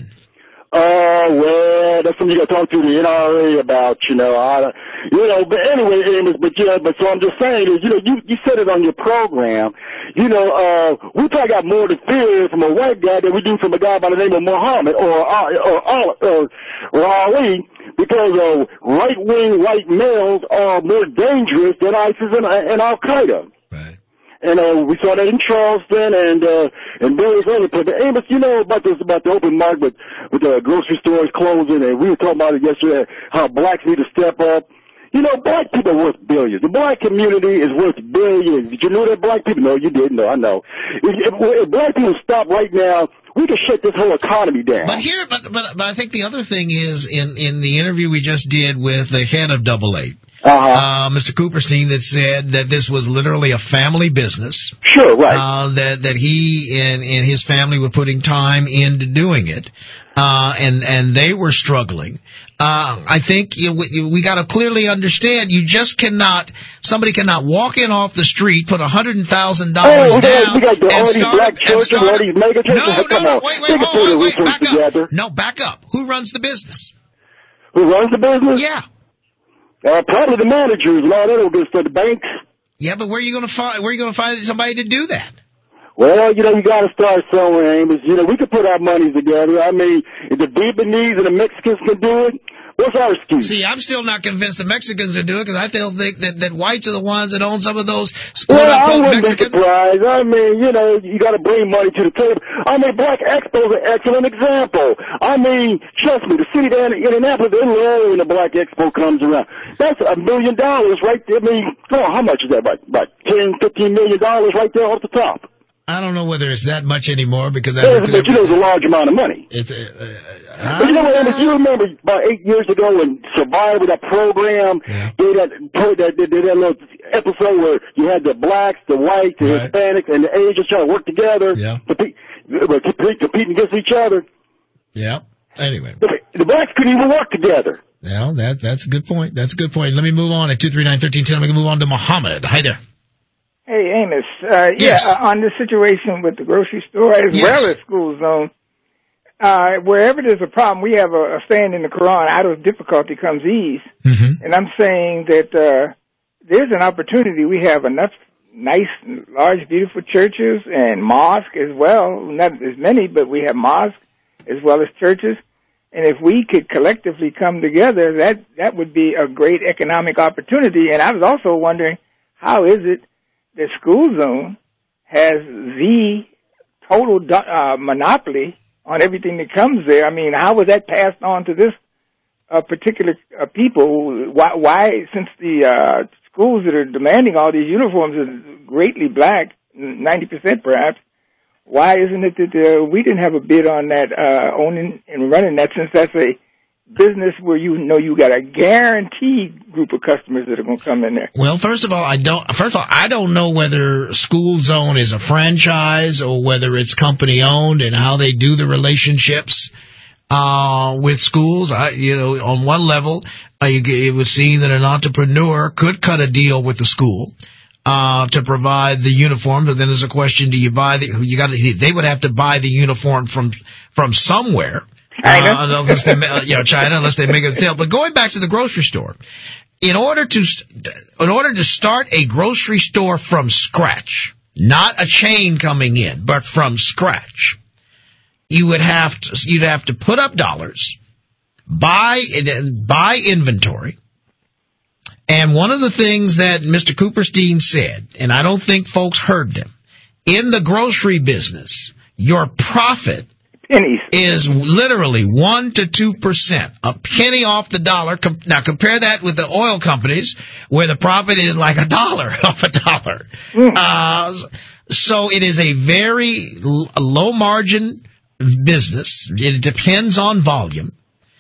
Uh, well, that's something you got to talk to the N R A about, you know. I, you know, but anyway, Amos, but yeah, but so I'm just saying is, you know, you, you said it on your program. You know, uh, we probably got more to fear from a white guy than we do from a guy by the name of Muhammad or, or, or, or, or Ali, because uh, right-wing white males are more dangerous than ISIS and, and Al-Qaeda. Right. And uh, we saw that in Charleston and uh, and various other places. Amos, you know about this about the open market with, with the grocery stores closing, and we were talking about it yesterday, how blacks need to step up. You know, black people are worth billions. The black community is worth billions. Did you know that black people? No, you didn't. No, I know. If, if, if black people stop right now, we could shut this whole economy down. But here, but, but, but I think the other thing is in, in the interview we just did with the head of Double Eight, Uh-huh. uh, Mister Cooperstein, that said that this was literally a family business. Sure, right. Uh, that, that he and, and his family were putting time into doing it. Uh, and, and they were struggling. Uh, I think you, we, we gotta clearly understand you just cannot, somebody cannot walk in off the street, put a hundred thousand dollars Oh, we got, down, we got the, all and these start, black and churches, start, all these mega churches. no, no, Come no, on. wait, They wait, can hold put on, a wait, resource back up. together. No, back up. Who runs the business? Who runs the business? Yeah. Uh, probably the managers and all that old good stuff, the banks. Yeah, but where are you gonna find, where are you gonna find somebody to do that? Well, you know, you got to start somewhere, Amos. You know, we can put our monies together. I mean, if the Vietnamese and the Mexicans can do it, What's our excuse? See, I'm still not convinced the Mexicans are doing it because I still think that, that whites are the ones that own some of those well, quote-unquote I wouldn't Mexican. be surprised. I mean, you know, you got to bring money to the table. I mean, Black Expo is an excellent example. I mean, trust me, the city there in Indianapolis, they love when the Black Expo comes around. That's a million dollars right there. I mean, come on, how much is that? About, about ten, fifteen million dollars right there off the top. I don't know whether it's that much anymore because I. Yeah, but you know, it's a large amount of money. It's, uh, uh, but you know what, Amos, you remember about eight years ago when Survivor, that program, yeah. they had that, they did that little episode where you had the blacks, the whites, the right. Hispanics, and the Asians trying to work together, yeah. compete, compete, competing against each other. Yeah. Anyway. The, the blacks couldn't even work together. Well, that that's a good point. That's a good point. Let me move on at two three nine, one three one zero. We can move on to Mohammed. Hi there. Hey, Amos. Uh, yes. Yeah, uh, on the situation with the grocery store as yes. well as school zone, uh, wherever there's a problem, we have a, a saying in the Quran, out of difficulty comes ease. Mm-hmm. And I'm saying that uh, there's an opportunity. We have enough nice, large, beautiful churches and mosques as well. Not as many, but we have mosques as well as churches. And if we could collectively come together, that, that would be a great economic opportunity. And I was also wondering, how is it the school zone has the total uh, monopoly on everything that comes there? I mean, how was that passed on to this uh, particular uh, people? Why, why, since the uh, schools that are demanding all these uniforms are greatly black, ninety percent perhaps, why isn't it that uh, we didn't have a bid on that, uh, owning and running that, since that's a business where you know you got a guaranteed group of customers that are going to come in there? Well, first of all, I don't. First of all, I don't know whether School Zone is a franchise or whether it's company owned and how they do the relationships uh with schools. I, you know, on one level, uh, it would seem that an entrepreneur could cut a deal with the school uh to provide the uniform, but then there's a question: do you buy the? You got to. They would have to buy the uniform from from somewhere. China. Uh, unless they, uh, you know, China, unless they make a deal. But going back to the grocery store, in order to, in order to start a grocery store from scratch, not a chain coming in, but from scratch, you would have to, you'd have to put up dollars, buy, buy inventory. And one of the things that Mister Cooperstein said, and I don't think folks heard them, in the grocery business, your profit pennies is literally one to two percent, a penny off the dollar. Now compare that with the oil companies, where the profit is like a dollar off a dollar. Mm. Uh, so it is a very l- low margin business. It depends on volume,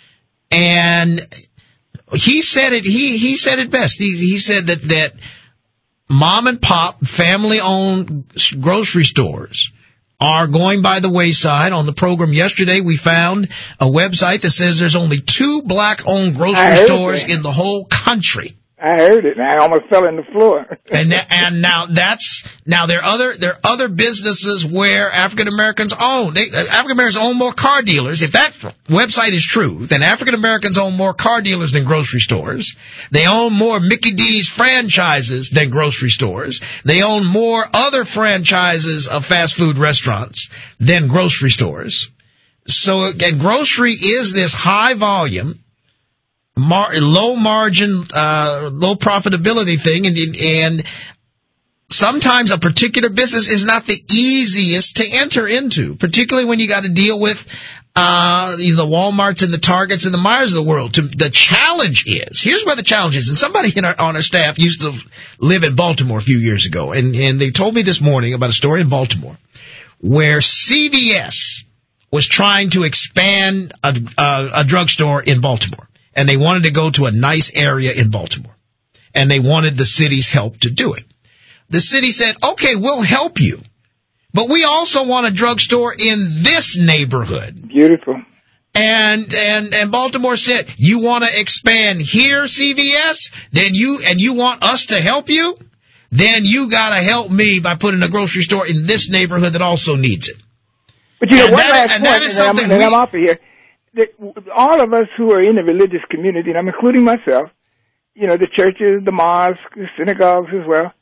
and he said it. He he said it best. He he said that that mom and pop, family owned grocery stores are going by the wayside. On the program yesterday, we found a website that says there's only two black-owned grocery stores in the whole country. I heard it, and I almost fell on the floor. and that, and now that's now there are other there are other businesses where African Americans own. They, African Americans own more car dealers. If that website is true, then African Americans own more car dealers than grocery stores. They own more Mickey D's franchises than grocery stores. They own more other franchises of fast food restaurants than grocery stores. So, and grocery is this high volume, Mar- low margin, uh, low profitability thing, and, and sometimes a particular business is not the easiest to enter into, particularly when you got to deal with uh the Walmarts and the Targets and the Myers of the world. To, the challenge is, here's where the challenge is, and somebody in our, on our staff used to live in Baltimore a few years ago, and, and they told me this morning about a story in Baltimore where C V S was trying to expand a, a, a drugstore in Baltimore. And they wanted to go to a nice area in Baltimore. And they wanted the city's help to do it. The city said, okay, we'll help you. But we also want a drugstore in this neighborhood. Beautiful. And, and, and Baltimore said, you want to expand here, C V S? Then you, and you want us to help you? Then you gotta help me by putting a grocery store in this neighborhood that also needs it. But you know, and one that, last and point, that is and, something I'm, and we, I'm off of here. All of us who are in the religious community, and I'm including myself, you know, the churches, the mosques, the synagogues as well,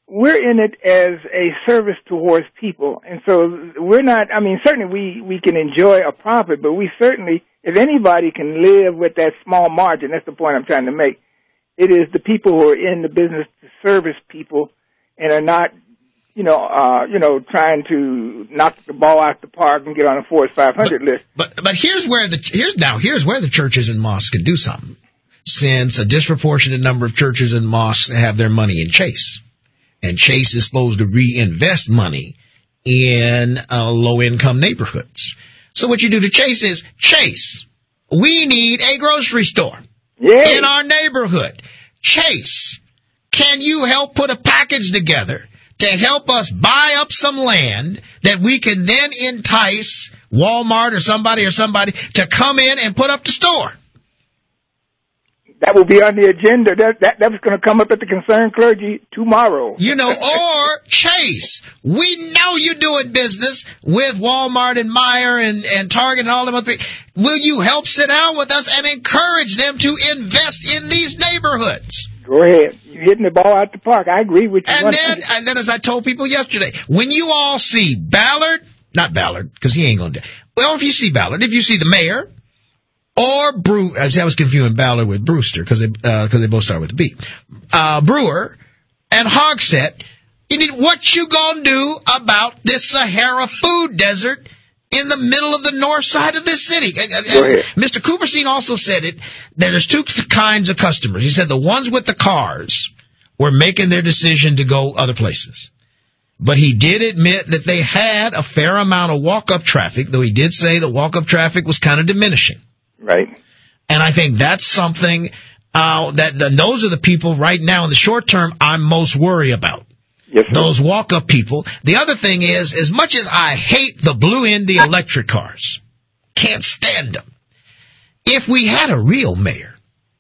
we're in it as a service towards people. And so we're not, I mean, certainly we, we can enjoy a profit, but we certainly, if anybody can live with that small margin, that's the point I'm trying to make. It is the people who are in the business to service people and are not, you know, uh, you know, trying to knock the ball out the park and get on a Forbes five hundred but, list. But, but here's where the, here's now, here's where the churches and mosques can do something. Since a disproportionate number of churches and mosques have their money in Chase. And Chase is supposed to reinvest money in uh, low-income neighborhoods. So what you do to Chase is, Chase, we need a grocery store Yay. in our neighborhood. Chase, can you help put a package together to help us buy up some land that we can then entice Walmart or somebody or somebody to come in and put up the store? That will be on the agenda. That that that was going to come up at the Concerned Clergy tomorrow. You know, or Chase, we know you're doing business with Walmart and Meijer and, and Target and all them other things. Will you help sit down with us and encourage them to invest in these neighborhoods? Go ahead. You're hitting the ball out the park. I agree with you. And then, and then as I told people yesterday, when you all see Ballard, not Ballard, because he ain't going to do well, if you see Ballard, if you see the mayor, or Brew, I was confusing Ballard with Brewster because they, uh, cause they both start with a B. Uh, Brewer and Hogsett, you need, what you gonna do about this Sahara food desert in the middle of the north side of this city? Mister Cooperstein also said it, that there's two kinds of customers. He said the ones with the cars were making their decision to go other places. But he did admit that they had a fair amount of walk-up traffic, though he did say the walk-up traffic was kind of diminishing. Right. And I think that's something uh, that the, those are the people right now in the short term I'm most worried about. Yes, sir. Those walk-up people. The other thing is, as much as I hate the Blue Indy electric cars, can't stand them, if we had a real mayor,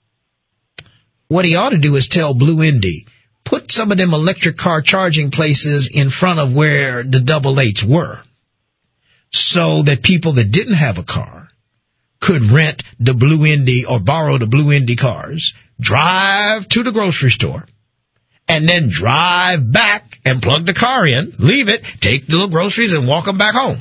what he ought to do is tell Blue Indy, put some of them electric car charging places in front of where the double eights were, so that people that didn't have a car could rent the Blue Indy or borrow the Blue Indy cars, drive to the grocery store, and then drive back and plug the car in, leave it, take the little groceries, and walk them back home.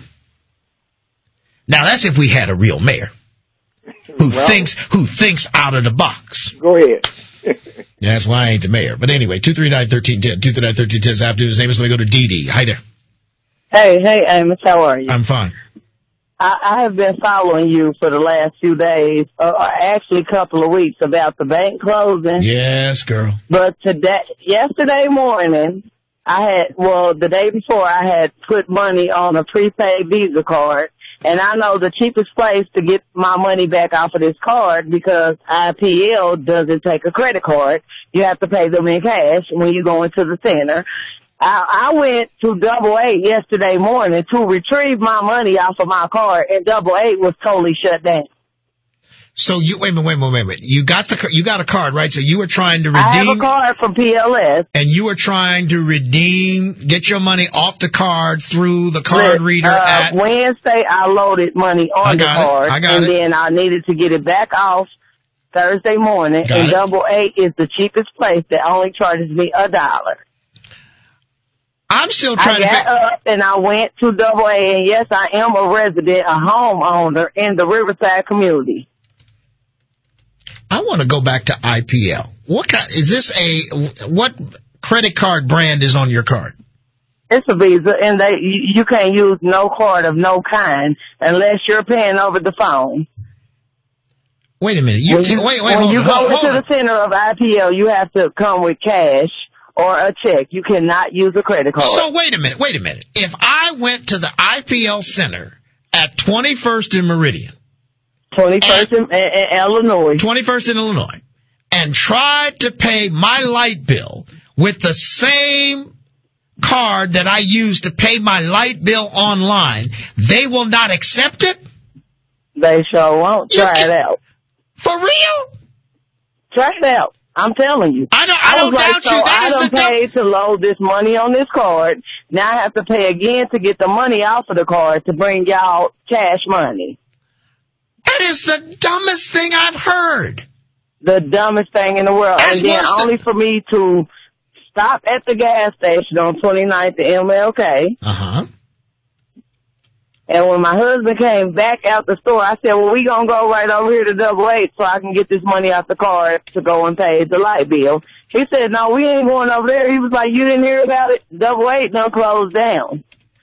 Now, that's if we had a real mayor who well, thinks who thinks out of the box. Go ahead. Yeah, that's why I ain't the mayor. But anyway, two three nine, one three one zero, two three nine, one three one zero is afternoon's name. Let me go to Dee Dee. Hi there. Hey, hey, Amos, how are you? I'm fine. I, I have been following you for the last few days, uh, actually a couple of weeks, about the bank closing. Yes, girl. But today, yesterday morning, I had, well, the day before, I had put money on a prepaid Visa card. And I know the cheapest place to get my money back off of this card, because I P L doesn't take a credit card. You have to pay them in cash when you go into the center. I, I went to Double Eight yesterday morning to retrieve my money off of my card, and Double Eight was totally shut down. So you wait a minute, wait a minute, wait a minute. You got the you got a card, right? So you were trying to redeem. I have a card from P L S, and you were trying to redeem, get your money off the card through the card But, reader uh, at Wednesday. I loaded money I on the got card, it. I got and it. then I needed to get it back off Thursday morning. Got and it. Double Eight is the cheapest place that only charges me a dollar. I'm still trying I to. got Fi- up and I went to Double A, and yes, I am a resident, a homeowner in the Riverside community. I want to go back to I P L. What kind, is this a, what credit card brand is on your card? It's a Visa, and they you, you can't use no card of no kind unless you're paying over the phone. Wait a minute. You, when t- you, wait, wait, when hold you on, go hold, into hold the center of I P L, you have to come with cash or a check. You cannot use a credit card. So wait a minute, wait a minute. If I went to the I P L Center at twenty-first and Meridian, twenty-first in, in, in Illinois, twenty-first in Illinois, and tried to pay my light bill with the same card that I use to pay my light bill online, they will not accept it? They sure won't. You Try can- it out. For real? Try it out. I'm telling you. I don't, I I don't was like, doubt so you. That I is done the dumb- paid to load this money on this card. Now I have to pay again to get the money off of the card to bring y'all cash money. That is the dumbest thing I've heard. The dumbest thing in the world. That's and then worse than- only for me to stopped at the gas station on twenty-ninth and M L K. Uh-huh. And when my husband came back out the store, I said, well, we gonna go right over here to Double Eight so I can get this money out the card to go and pay the light bill. He said, no, we ain't going over there. He was like, you didn't hear about it? Double Eight done closed down.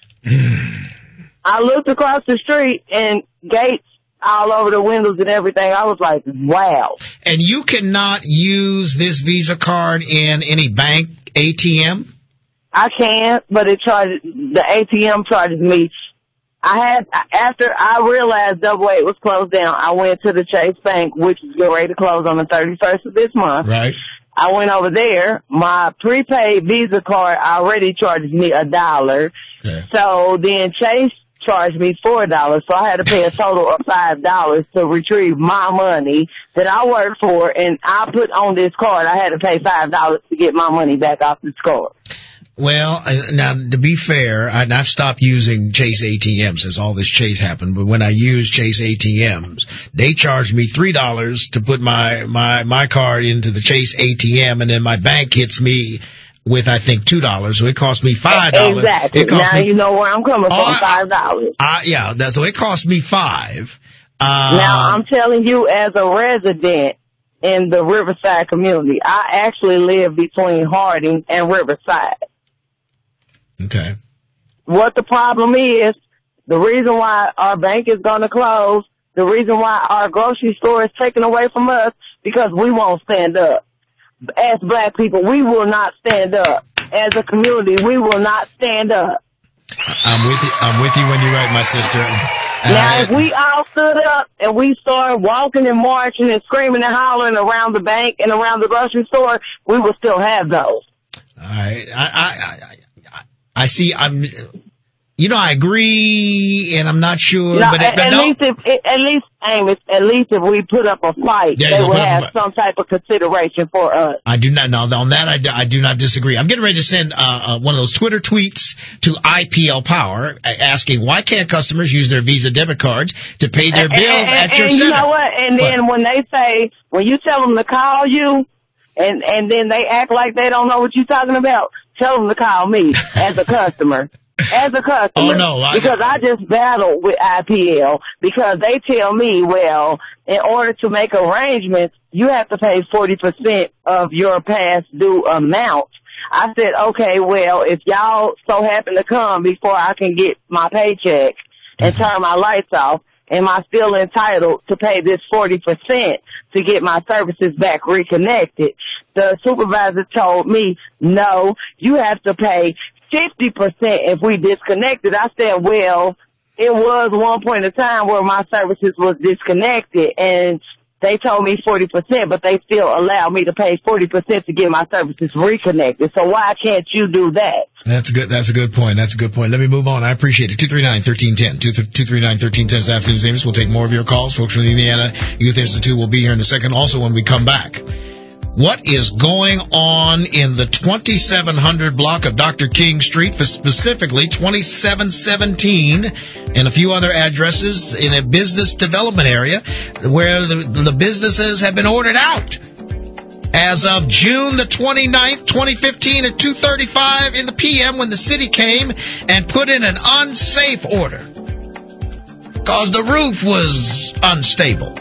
I looked across the street and gates all over the windows and everything. I was like, wow. And you cannot use this Visa card in any bank A T M? I can't, but it charges, the A T M charges me. I had, after I realized Double Eight was closed down, I went to the Chase Bank, which is getting ready to close on the thirty-first of this month. Right. I went over there. My prepaid Visa card already charges me a dollar. Okay. So then Chase charged me four dollars. So I had to pay a total of five dollars to retrieve my money that I worked for, and I put on this card. I had to pay five dollars to get my money back off this card. Well, uh, now, to be fair, I, I've stopped using Chase A T Ms since all this Chase happened, but when I use Chase A T Ms, they charge me three dollars to put my, my, my card into the Chase A T M, and then my bank hits me with, I think, two dollars, so it cost me five dollars. Exactly. It cost now me, you know where I'm coming oh, from, five dollars. Uh, yeah, that, so it cost me five. Uh, now, I'm telling you, as a resident in the Riverside community, I actually live between Harding and Riverside. Okay. What the problem is, the reason why our bank is going to close, the reason why our grocery store is taken away from us, because we won't stand up. As black people, we will not stand up. As a community, we will not stand up. I'm with you. I'm with you when you're right, my sister. And now, I, if we all stood up and we started walking and marching and screaming and hollering around the bank and around the grocery store, we will still have those. I, I, I, I I see. I'm, you know, I agree, and I'm not sure. No, but, at, but at no. least, if at least, Amos, at least if we put up a fight, Yeah, they you'll would put up have a- some type of consideration for us. I do not. No, on that, I do, I do not disagree. I'm getting ready to send uh, uh, one of those Twitter tweets to I P L Power uh, asking why can't customers use their Visa debit cards to pay their And- bills and, at and, your and center. you know what? And then when they say, when you tell them to call you, and and then they act like they don't know what you're talking about, tell them to call me as a customer. As a customer. Oh, no, I- because I just battled with I P L because they tell me, well, in order to make arrangements, you have to pay forty percent of your past due amount. I said, okay, well, if y'all so happen to come before I can get my paycheck and turn my lights off, am I still entitled to pay this forty percent to get my services back reconnected? The supervisor told me, no, you have to pay fifty percent if we disconnected. I said, well, it was one point in time where my services was disconnected and they told me forty percent, but they still allow me to pay forty percent to get my services reconnected. So why can't you do that? That's good. That's a good point. That's a good point. Let me move on. I appreciate it. two three nine, one three one zero. two three nine, one three one zero this afternoon, Amos. We'll take more of your calls. Folks from the Indiana Youth Institute will be here in a second. Also, when we come back, what is going on in the twenty-seven hundred block of Doctor King Street, specifically twenty-seven seventeen, and a few other addresses in a business development area where the, the businesses have been ordered out as of June the twenty-ninth, twenty fifteen at two thirty-five in the P M when the city came and put in an unsafe order because the roof was unstable.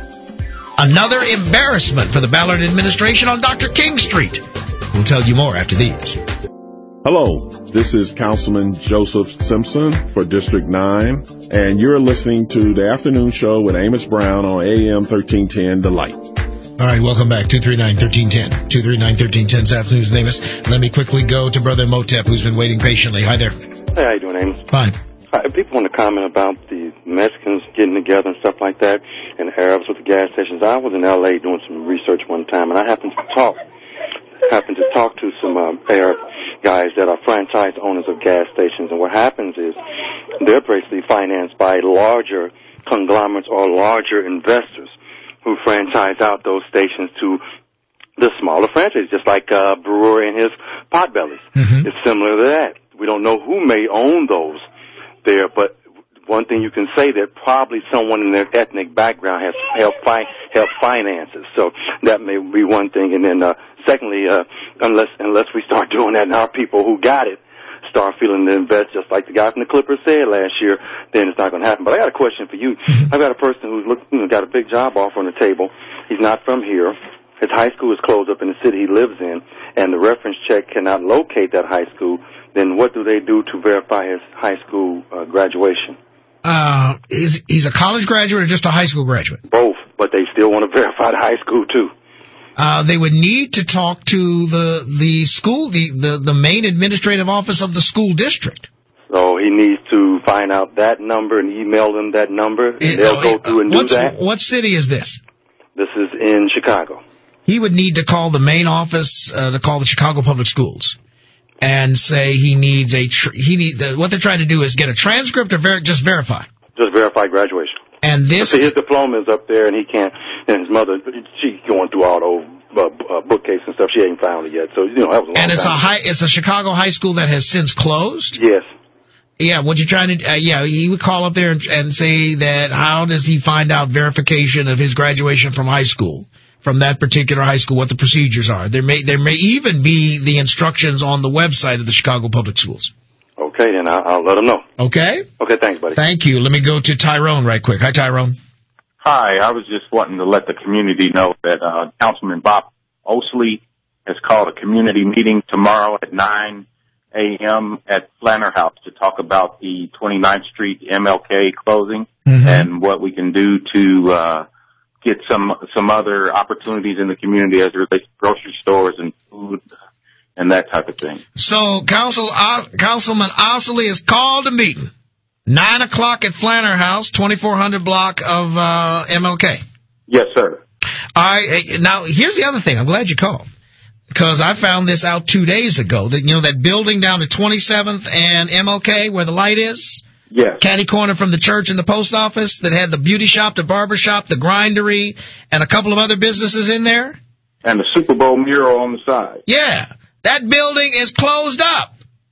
Another embarrassment for the Ballard administration on Doctor King Street. We'll tell you more after these. Hello, this is Councilman Joseph Simpson for District nine, and you're listening to the afternoon show with Amos Brown on A M thirteen ten The Light. All right, welcome back. two three nine, one three one zero. two three nine, one three one zero this afternoon's Amos. Let me quickly go to Brother Motep, who's been waiting patiently. Hi there. Hey, how you doing, Amos? Fine. Hi, people want to comment about the Mexicans getting together and stuff like that, and the Arabs with the gas stations. I was in L A doing some research one time, and I happened to talk happened to talk to some um, Arab guys that are franchise owners of gas stations, and what happens is they're basically financed by larger conglomerates or larger investors who franchise out those stations to the smaller franchises, just like uh, Brewer and his Potbellies. Mm-hmm. It's similar to that. We don't know who may own those there, but one thing you can say that probably someone in their ethnic background has helped fi- help finances. So that may be one thing. And then, uh, secondly, uh, unless unless we start doing that, and our people who got it start feeling to invest, just like the guy from the Clippers said last year, then it's not going to happen. But I got a question for you. I've got a person who's look, you know, got a big job offer on the table. He's not from here. His high school is closed up in the city he lives in, and the reference check cannot locate that high school. Then what do they do to verify his high school uh, graduation? Uh, is he's a college graduate or just a high school graduate? Both, but they still want to verify the high school too. Uh, they would need to talk to the the school, the, the, the main administrative office of the school district. So he needs to find out that number and email them that number. And It, they'll uh, go through and what's, do that. What city is this? This is in Chicago. He would need to call the main office, uh, to call the Chicago Public Schools, and say he needs a tr- he need the, what they're trying to do is get a transcript or ver- just verify. Just verify graduation. And this, so his diploma is up there, and he can't. And his mother, she's going through all those uh, uh, bookcases and stuff. She ain't found it yet. So you know, that was a long and it's time. a high, it's a Chicago high school that has since closed. Yes. Yeah, what you trying to? Uh, yeah, he would call up there and, and say that. How does he find out verification of his graduation from high school, from that particular high school? What the procedures are? There may there may even be the instructions on the website of the Chicago Public Schools. Okay, then I'll, I'll let him know. Okay. Okay, thanks, buddy. Thank you. Let me go to Tyrone right quick. Hi, Tyrone. Hi, I was just wanting to let the community know that uh, Councilman Bob Osley has called a community meeting tomorrow at nine a.m. at Flanner House to talk about the twenty-ninth Street M L K closing mm-hmm. and what we can do to uh, get some some other opportunities in the community as it relates to grocery stores and food and that type of thing. So, Council, uh, Councilman Osley has called a meeting. Nine o'clock at Flanner House, twenty-four hundred block of uh, M L K. Yes, sir. All right. Now, here's the other thing. I'm glad you called, because I found this out two days ago. That you know that building down at twenty-seventh and M L K where the light is? Yes. Catty corner from the church and the post office that had the beauty shop, the barber shop, the grindery, and a couple of other businesses in there? And the Super Bowl mural on the side. Yeah. That building is closed up.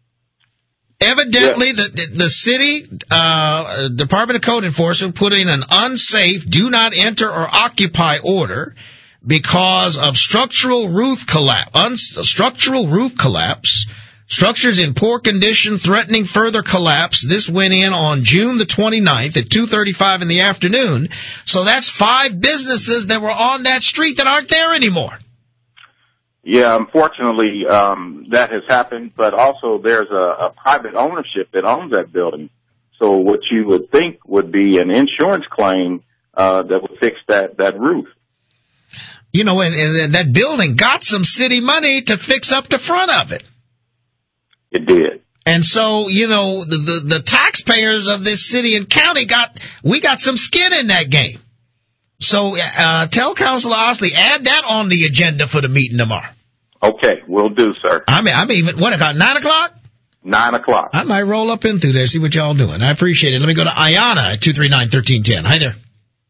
Evidently, yes. the, the city uh, Department of Code Enforcement put in an unsafe do not enter or occupy order because of structural roof collapse. Un- structural roof collapse. Structures in poor condition threatening further collapse. This went in on June the twenty-ninth at two thirty-five in the afternoon. So that's five businesses that were on that street that aren't there anymore. Yeah, unfortunately, um, that has happened, but also there's a, a private ownership that owns that building. So what you would think would be an insurance claim uh, that would fix that, that roof. You know, and, and that building got some city money to fix up the front of it. It did. And so, you know, the, the, the taxpayers of this city and county got, we got some skin in that game. So uh, tell Councilor Osley, add that on the agenda for the meeting tomorrow. Okay, will do, sir. I mean, I mean, what o'clock? Nine o'clock? Nine o'clock. I might roll up in through there, see what y'all doing. I appreciate it. Let me go to Ayana at two three nine, one three one zero. Hi there.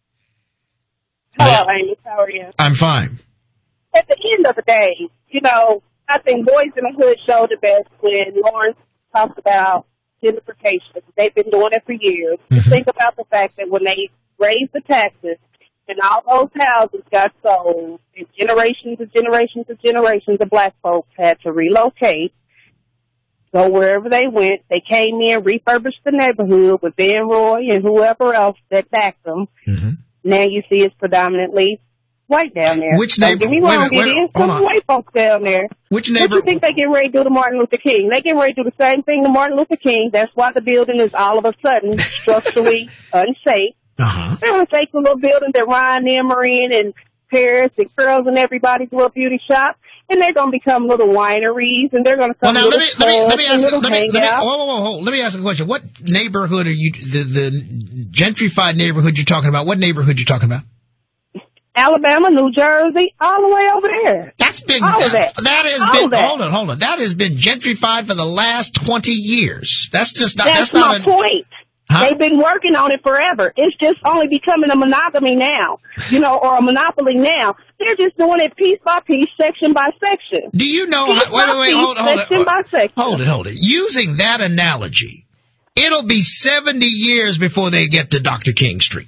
Hello, Amy. How are you? I'm fine. At the end of the day, you know, I think Boys in the Hood showed the best when Lawrence talked about gentrification. They've been doing it for years. Mm-hmm. Think about the fact that when they raised the taxes, and all those houses got sold, and generations and generations and generations of black folks had to relocate, go wherever they went. They came in, refurbished the neighborhood with Ben Roy and whoever else that backed them. Mm-hmm. Now you see it's predominantly white down there. Which neighborhood? Don't get me wrong, it is some white folks down there. Which neighborhood? What you think they get ready to do to Martin Luther King? They get ready to do the same thing to Martin Luther King. That's why the building is all of a sudden structurally unsafe. Uh-huh. They're going to take the little building that Ryan Emery and Paris and Curls and everybody's little beauty shop, and they're going to become little wineries, and they're going to come well, now, little let me, let me, let me ask, little let me, let me, hangout. whoa, whoa, whoa, let me ask a question. What neighborhood are you, the, the gentrified neighborhood you're talking about, what neighborhood you're talking about? Alabama, New Jersey, all the way over there. That's been, all of that. That has all been, that. hold on, hold on. That has been gentrified for the last twenty years. That's just not, that's, that's not my a, point. Huh? They've been working on it forever. It's just only becoming a monogamy now, you know, or a monopoly now. They're just doing it piece by piece, section by section. Do you know? Piece How, wait, wait, wait, piece, hold, hold section it. By section. Hold it, hold it. Using that analogy, It'll be seventy years before they get to Doctor King Street.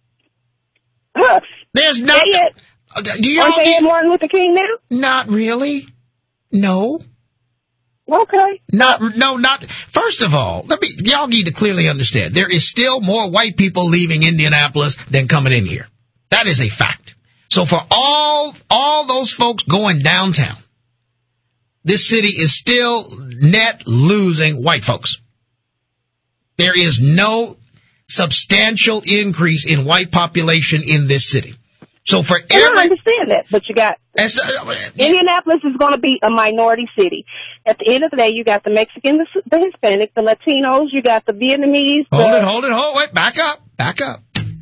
Huh. There's not. Do you Aren't they in Martin Luther King now? Not really. No. Okay. Not, no, not, first of all, let me, y'all need to clearly understand, there is still more white people leaving Indianapolis than coming in here. That is a fact. So for all, all those folks going downtown, this city is still net losing white folks. There is no substantial increase in white population in this city. So for every, and I understand that, but you got uh, Indianapolis is going to be a minority city. At the end of the day, you got the Mexican, the, the Hispanic, the Latinos, you got the Vietnamese. Hold the, it, hold it, hold it. Back up, back up.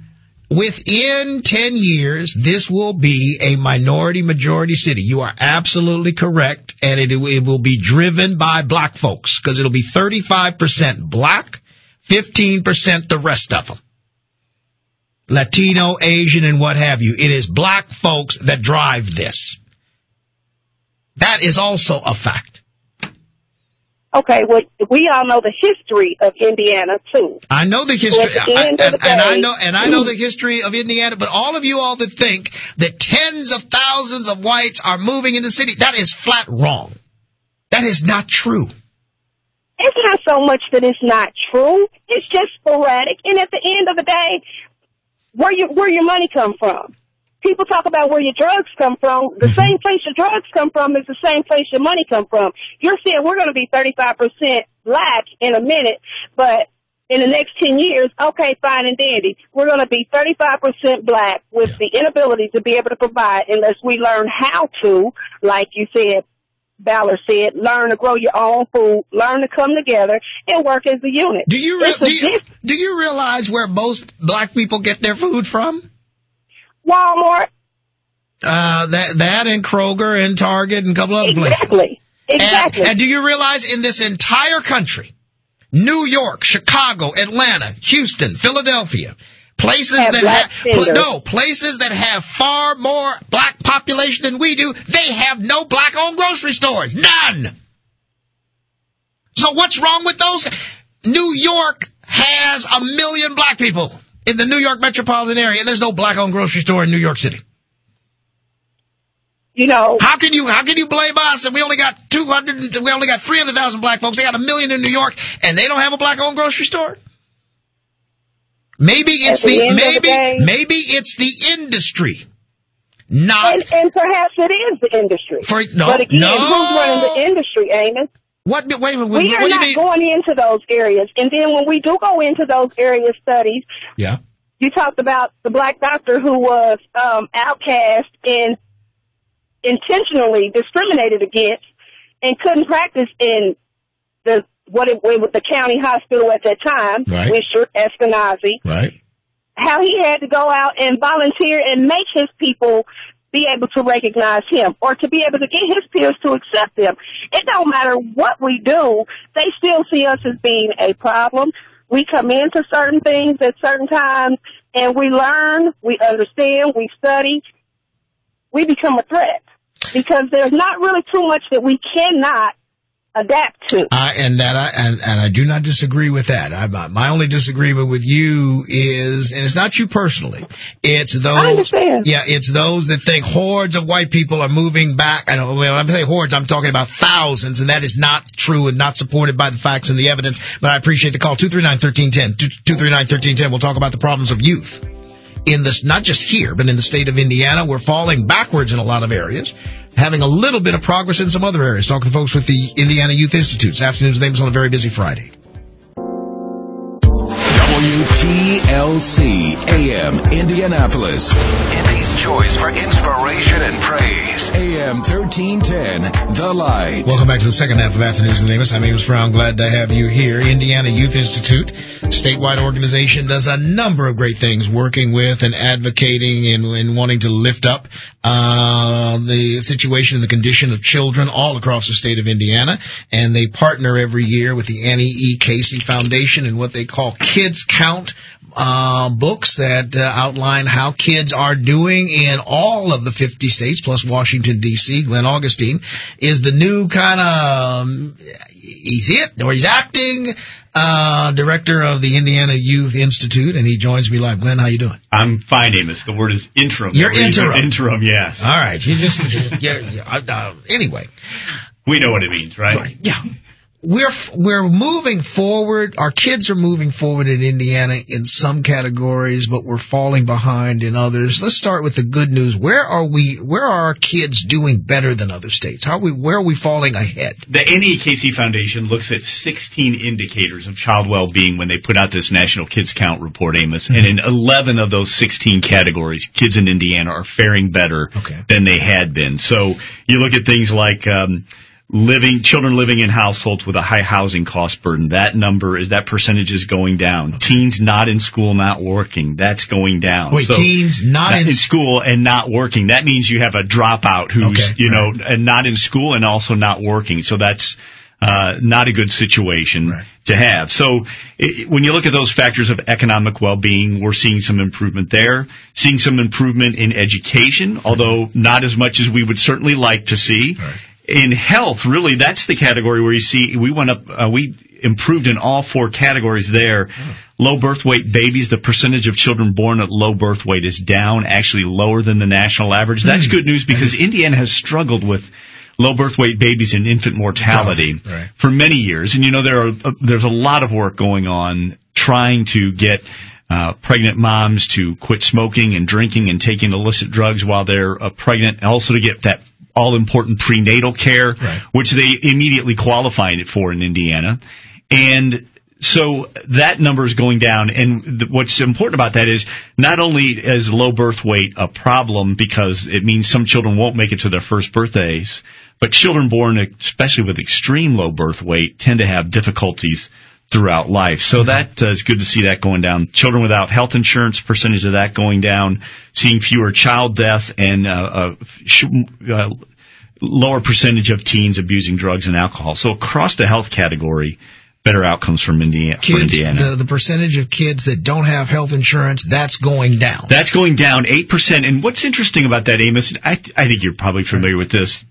Within ten years, this will be a minority-majority city. You are absolutely correct, and it, it will be driven by black folks, because it'll be thirty-five percent black, fifteen percent the rest of them. Latino, Asian, and what have you. It is black folks that drive this. That is also a fact. Okay, well, we all know the history of Indiana, too. I know the history, So the I, and, day, and I know, and I know the history of Indiana, but all of you all that think that tens of thousands of whites are moving in the city, that is flat wrong. That is not true. It's not so much that it's not true. It's just sporadic. And at the end of the day, where you, where your money come from? People talk about where your drugs come from. The mm-hmm. same place your drugs come from is the same place your money come from. You're saying we're going to be thirty-five percent black in a minute, but in the next ten years, okay, fine and dandy. We're going to be thirty-five percent black with yeah. the inability to be able to provide unless we learn how to, like you said, Ballard said, learn to grow your own food, learn to come together and work as a unit. Do you, re- do you, do you realize where most black people get their food from? Walmart. Uh, that, that and Kroger and Target and a couple other exactly. places. Exactly. And, and do you realize in this entire country, New York, Chicago, Atlanta, Houston, Philadelphia, places have that black have, pl- no, places that have far more black population than we do, they have no black-owned grocery stores. None. So what's wrong with those? New York has a million black people in the New York metropolitan area, and there's no black-owned grocery store in New York City. You know, how can you how can you blame us? And we only got two hundred, we only got three hundred thousand black folks. They got a million in New York, and they don't have a black-owned grocery store. Maybe it's the, the maybe the day, maybe it's the industry, not and, and perhaps it is the industry. For, no, but again, no. who's running the industry, Amos? What? Wait a minute. We what are do you not mean? going into those areas, and then when we do go into those area studies, yeah, you talked about the black doctor who was um, outcast and intentionally discriminated against, and couldn't practice in the what it was the county hospital at that time, right. Wisher Eskenazi. Right. How he had to go out and volunteer and make his people be able to recognize him or to be able to get his peers to accept him. It don't matter what we do, they still see us as being a problem. We come into certain things at certain times and we learn, we understand, we study, we become a threat because there's not really too much that we cannot adapt to. Uh, and that I and, and I do not disagree with that. I, my only disagreement with you is, and it's not you personally, it's those. I understand. Yeah, it's those that think hordes of white people are moving back. I don't. When I say hordes, I'm talking about thousands, and that is not true and not supported by the facts and the evidence. But I appreciate the call. Two three nine thirteen ten. Two three nine thirteen ten. We'll talk about the problems of youth in this, not just here, but in the state of Indiana. We're falling backwards in a lot of areas. Having a little bit of progress in some other areas. Talking to folks with the Indiana Youth Institute. This afternoon's name is on a very busy Friday. W T L C A M Indianapolis. Indy's choice for inspiration and praise. A M thirteen ten, The Light. Welcome back to the second half of Afternoons with Amos. I'm Amos Brown. Glad to have you here. Indiana Youth Institute, statewide organization, does a number of great things, working with and advocating and, and wanting to lift up uh the situation and the condition of children all across the state of Indiana. And they partner every year with the Annie E. Casey Foundation and what they call Kids Count. out uh, books that uh, outline how kids are doing in all of the fifty states plus Washington, D C. Glenn Augustine is the new kind of, um, he's it, or he's acting, uh, director of the Indiana Youth Institute, and he joins me live. Glenn, how you doing? I'm fine, Amos. The word is interim. You're interim. Interim, yes. All right. You just, yeah, yeah, uh, anyway. We know what it means, right? Right. Yeah. We're, we're moving forward. Our kids are moving forward in Indiana in some categories, but we're falling behind in others. Let's start with the good news. Where are we, where are our kids doing better than other states? How are we, where are we falling ahead? The N E K C Foundation looks at sixteen indicators of child well-being when they put out this National Kids Count report, Amos. Mm-hmm. And in eleven of those sixteen categories, kids in Indiana are faring better okay. than they had been. So you look at things like, um, Living, children living in households with a high housing cost burden. That number is, that percentage is going down. Okay. Teens not in school, not working. That's going down. Wait, so teens not, not in, in school and not working. That means you have a dropout who's, okay, you right. know, and not in school and also not working. So that's, uh, not a good situation right. to have. So it, when you look at those factors of economic well-being, we're seeing some improvement there. Seeing some improvement in education, although not as much as we would certainly like to see. Right. In health, really, that's the category where you see we went up, uh, we improved in all four categories there. Oh. Low birth weight babies, the percentage of children born at low birth weight is down, actually lower than the national average. That's mm. good news because Indiana has struggled with low birth weight babies and infant mortality oh, right. for many years. And you know, there are, uh, there's a lot of work going on trying to get Uh, pregnant moms to quit smoking and drinking and taking illicit drugs while they're uh, pregnant, also to get that all-important prenatal care, right. which they immediately qualify for in Indiana. And so that number is going down. And th- what's important about that is not only is low birth weight a problem because it means some children won't make it to their first birthdays, but children born, especially with extreme low birth weight, tend to have difficulties throughout life. So that uh, is good to see that going down. Children without health insurance, percentage of that going down, seeing fewer child deaths and uh, uh, sh- uh, lower percentage of teens abusing drugs and alcohol. So across the health category, better outcomes from Indiana. Kids, for Indiana. The, the percentage of kids that don't have health insurance, that's going down. That's going down eight percent. And what's interesting about that, Amos, I, I think you're probably familiar with this.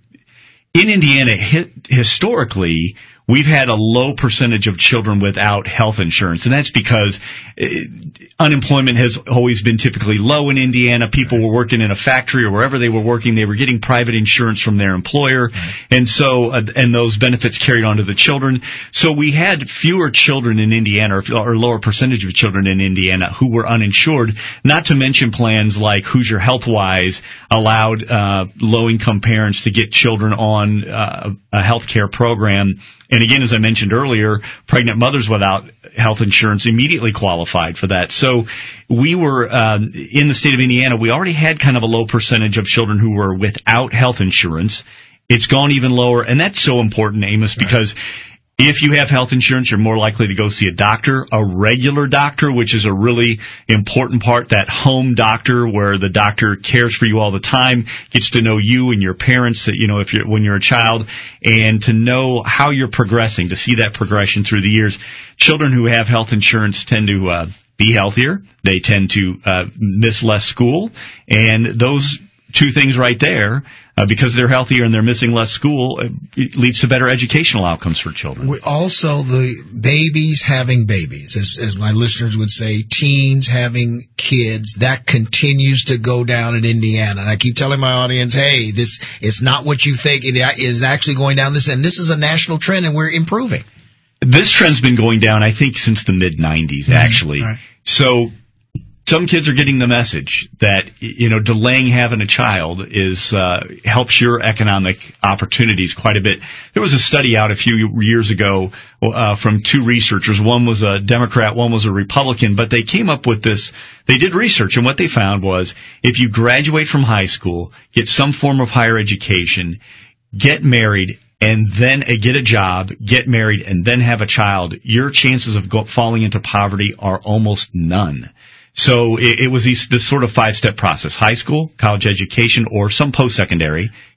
In Indiana, hi- historically, we've had a low percentage of children without health insurance, and that's because uh, unemployment has always been typically low in Indiana. People were working in a factory or wherever they were working, they were getting private insurance from their employer, and so uh, and those benefits carried on to the children. So we had fewer children in Indiana, or, or lower percentage of children in Indiana who were uninsured, not to mention plans like Hoosier HealthWise allowed uh, low-income parents to get children on uh, a health care program. And again, as I mentioned earlier, pregnant mothers without health insurance immediately qualified for that. So we were, um, in the state of Indiana, we already had kind of a low percentage of children who were without health insurance. It's gone even lower, and that's so important, Amos, right. because if you have health insurance, you're more likely to go see a doctor, a regular doctor, which is a really important part, that home doctor where the doctor cares for you all the time, gets to know you and your parents, you know, if you're, when you're a child, and to know how you're progressing, to see that progression through the years. Children who have health insurance tend to, uh, be healthier. They tend to, uh, miss less school, and those two things right there, uh, because they're healthier and they're missing less school, it leads to better educational outcomes for children. We also, the babies having babies, as, as my listeners would say, teens having kids, that continues to go down in Indiana. And I keep telling my audience, hey, this, it's not what you think. It is actually going down this, and this is a national trend, and we're improving. This trend's been going down, I think, since the mid nineties, mm-hmm. actually. Right. So, some kids are getting the message that, you know, delaying having a child is, uh, helps your economic opportunities quite a bit. There was a study out a few years ago, uh, from two researchers. One was a Democrat, one was a Republican, but they came up with this, they did research, and what they found was if you graduate from high school, get some form of higher education, get married, and then uh, get a job, get married, and then have a child, your chances of go- falling into poverty are almost none. So it, it was these, this sort of five-step process: high school, college education, or some post-secondary,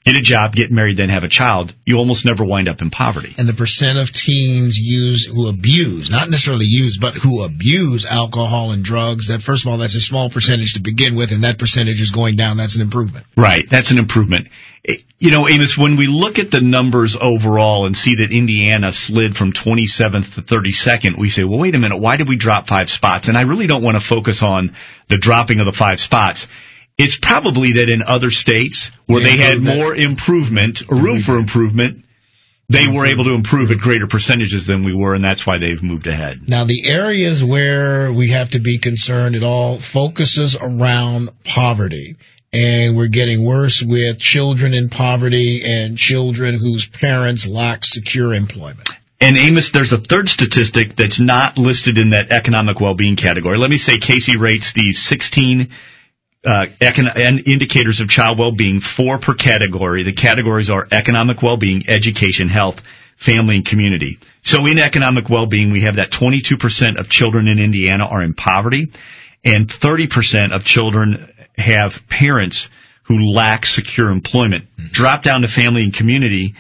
get a job, get married, then have a child, you almost never wind up in poverty. And the percent of teens use who abuse, not necessarily use, but who abuse alcohol and drugs, that first of all, that's a small percentage to begin with, and that percentage is going down. That's an improvement. Right. That's an improvement. You know, Amos, when we look at the numbers overall and see that Indiana slid from twenty-seventh to thirty-second, we say, well, wait a minute, why did we drop five spots? And I really don't want to focus on the dropping of the five spots. It's probably that in other states where they, they had more improvement, or room for improvement, they were able to improve at greater percentages than we were, and that's why they've moved ahead. Now, the areas where we have to be concerned, it all focuses around poverty. And we're getting worse with children in poverty and children whose parents lack secure employment. And Amos, there's a third statistic that's not listed in that economic well-being category. Let me say Casey rates these sixteen uh, econ- and indicators of child well-being, four per category. The categories are economic well-being, education, health, family, and community. So in economic well-being, we have that twenty-two percent of children in Indiana are in poverty, and thirty percent of children have parents who lack secure employment. Mm-hmm. Drop down to family and community,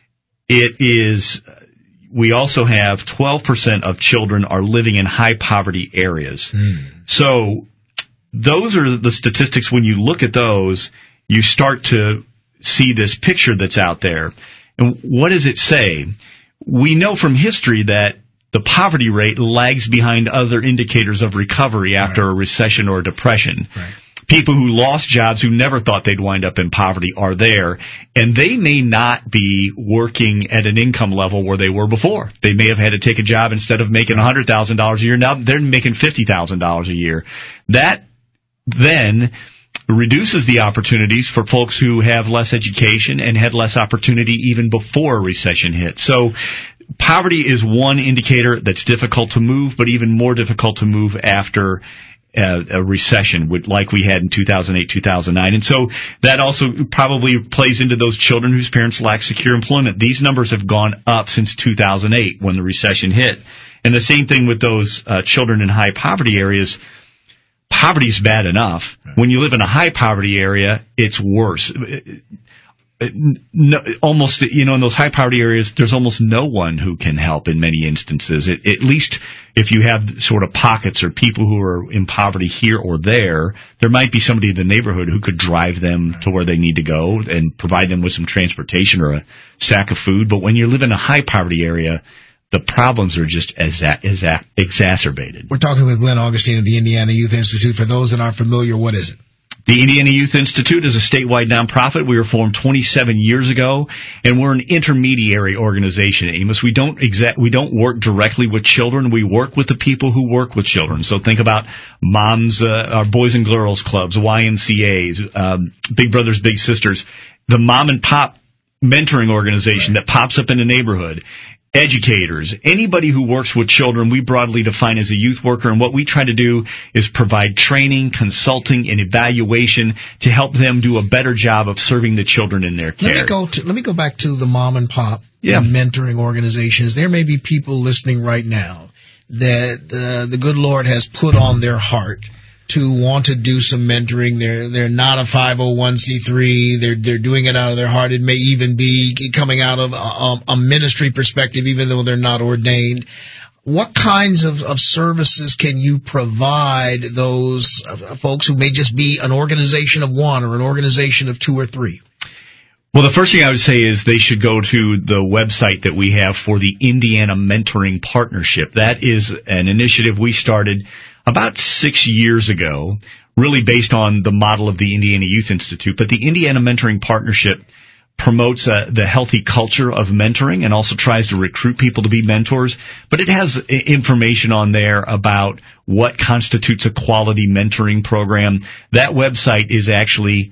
it is, we also have twelve percent of children are living in high poverty areas. Mm. So those are the statistics. When you look at those, you start to see this picture that's out there. And what does it say? We know from history that the poverty rate lags behind other indicators of recovery after right. a recession or a depression. Right. People who lost jobs, who never thought they'd wind up in poverty, are there, and they may not be working at an income level where they were before. They may have had to take a job instead of making one hundred thousand dollars a year. Now they're making fifty thousand dollars a year. That then reduces the opportunities for folks who have less education and had less opportunity even before a recession hit. So poverty is one indicator that's difficult to move, but even more difficult to move after Uh, a recession like we had in two thousand eight, two thousand nine. And so that also probably plays into those children whose parents lack secure employment. These numbers have gone up since two thousand eight when the recession hit. And the same thing with those uh, children in high poverty areas. Poverty's bad enough. When you live in a high poverty area, it's worse. No, almost, you know, in those high poverty areas, there's almost no one who can help in many instances. It, at least if you have sort of pockets or people who are in poverty here or there, there might be somebody in the neighborhood who could drive them to where they need to go and provide them with some transportation or a sack of food. But when you live in a high poverty area, the problems are just as, as exacerbated. We're talking with Glenn Augustine of the Indiana Youth Institute. For those that aren't familiar, what is it? The Indiana Youth Institute is a statewide nonprofit. We were formed twenty-seven years ago, and we're an intermediary organization, Amos. We don't exa- we don't work directly with children. We work with the people who work with children. So think about moms, uh, our Boys and Girls Clubs, Y M C As, um, Big Brothers, Big Sisters, the mom and pop mentoring organization right. that pops up in the neighborhood. Educators, anybody who works with children, we broadly define as a youth worker, and what we try to do is provide training, consulting, and evaluation to help them do a better job of serving the children in their care. Let me go to, let me go back to the mom and pop yeah. mentoring organizations. There may be people listening right now that uh, the good Lord has put on their heart to want to do some mentoring. They're they're not a five oh one c three. They're they're doing it out of their heart. It may even be coming out of a, a ministry perspective, even though they're not ordained. What kinds of, of services can you provide those uh, folks who may just be an organization of one or an organization of two or three? Well, the first thing I would say is they should go to the website that we have for the Indiana Mentoring Partnership. That is an initiative we started about six years ago, really based on the model of the Indiana Youth Institute. But the Indiana Mentoring Partnership promotes uh, the healthy culture of mentoring and also tries to recruit people to be mentors. But it has information on there about what constitutes a quality mentoring program. That website is actually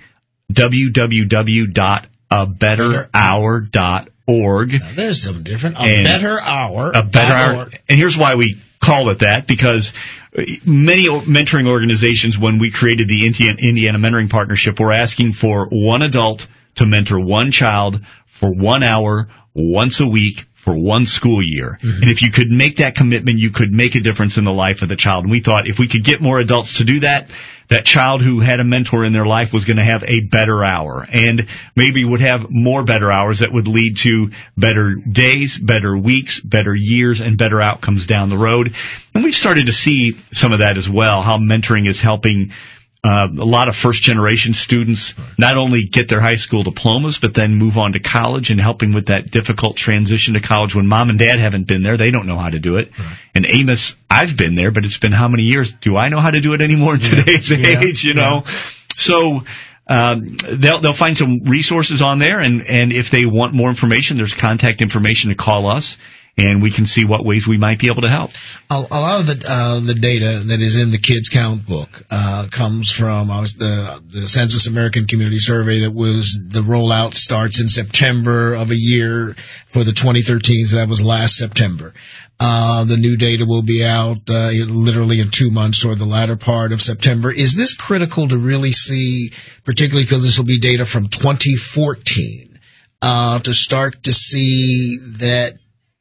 w w w dot a better hour dot org. Now, there's something different. A Better Hour. A Better Hour. And here's why we call it that, because many mentoring organizations, when we created the Indiana Mentoring Partnership, were asking for one adult to mentor one child for one hour once a week for one school year. Mm-hmm. And if you could make that commitment, you could make a difference in the life of the child. And we thought if we could get more adults to do that, that child who had a mentor in their life was going to have a better hour, and maybe would have more better hours that would lead to better days, better weeks, better years, and better outcomes down the road. And we've started to see some of that as well, how mentoring is helping Uh, a lot of first-generation students not only get their high school diplomas, but then move on to college, and helping with that difficult transition to college when mom and dad haven't been there. They don't know how to do it. Right. And Amos, I've been there, but it's been how many years? Do I know how to do it anymore in yeah. today's yeah. age, you know? Yeah. So um, they'll they'll find some resources on there, and, and if they want more information, there's contact information to call us, and we can see what ways we might be able to help. A, a lot of the uh, the data that is in the Kids Count book uh, comes from uh, the the Census American Community Survey. That was the rollout starts in September of a year for the twenty thirteen. So that was last September. Uh, the new data will be out uh, literally in two months toward the latter part of September. Is this critical to really see, particularly because this will be data from twenty fourteen, uh, to start to see that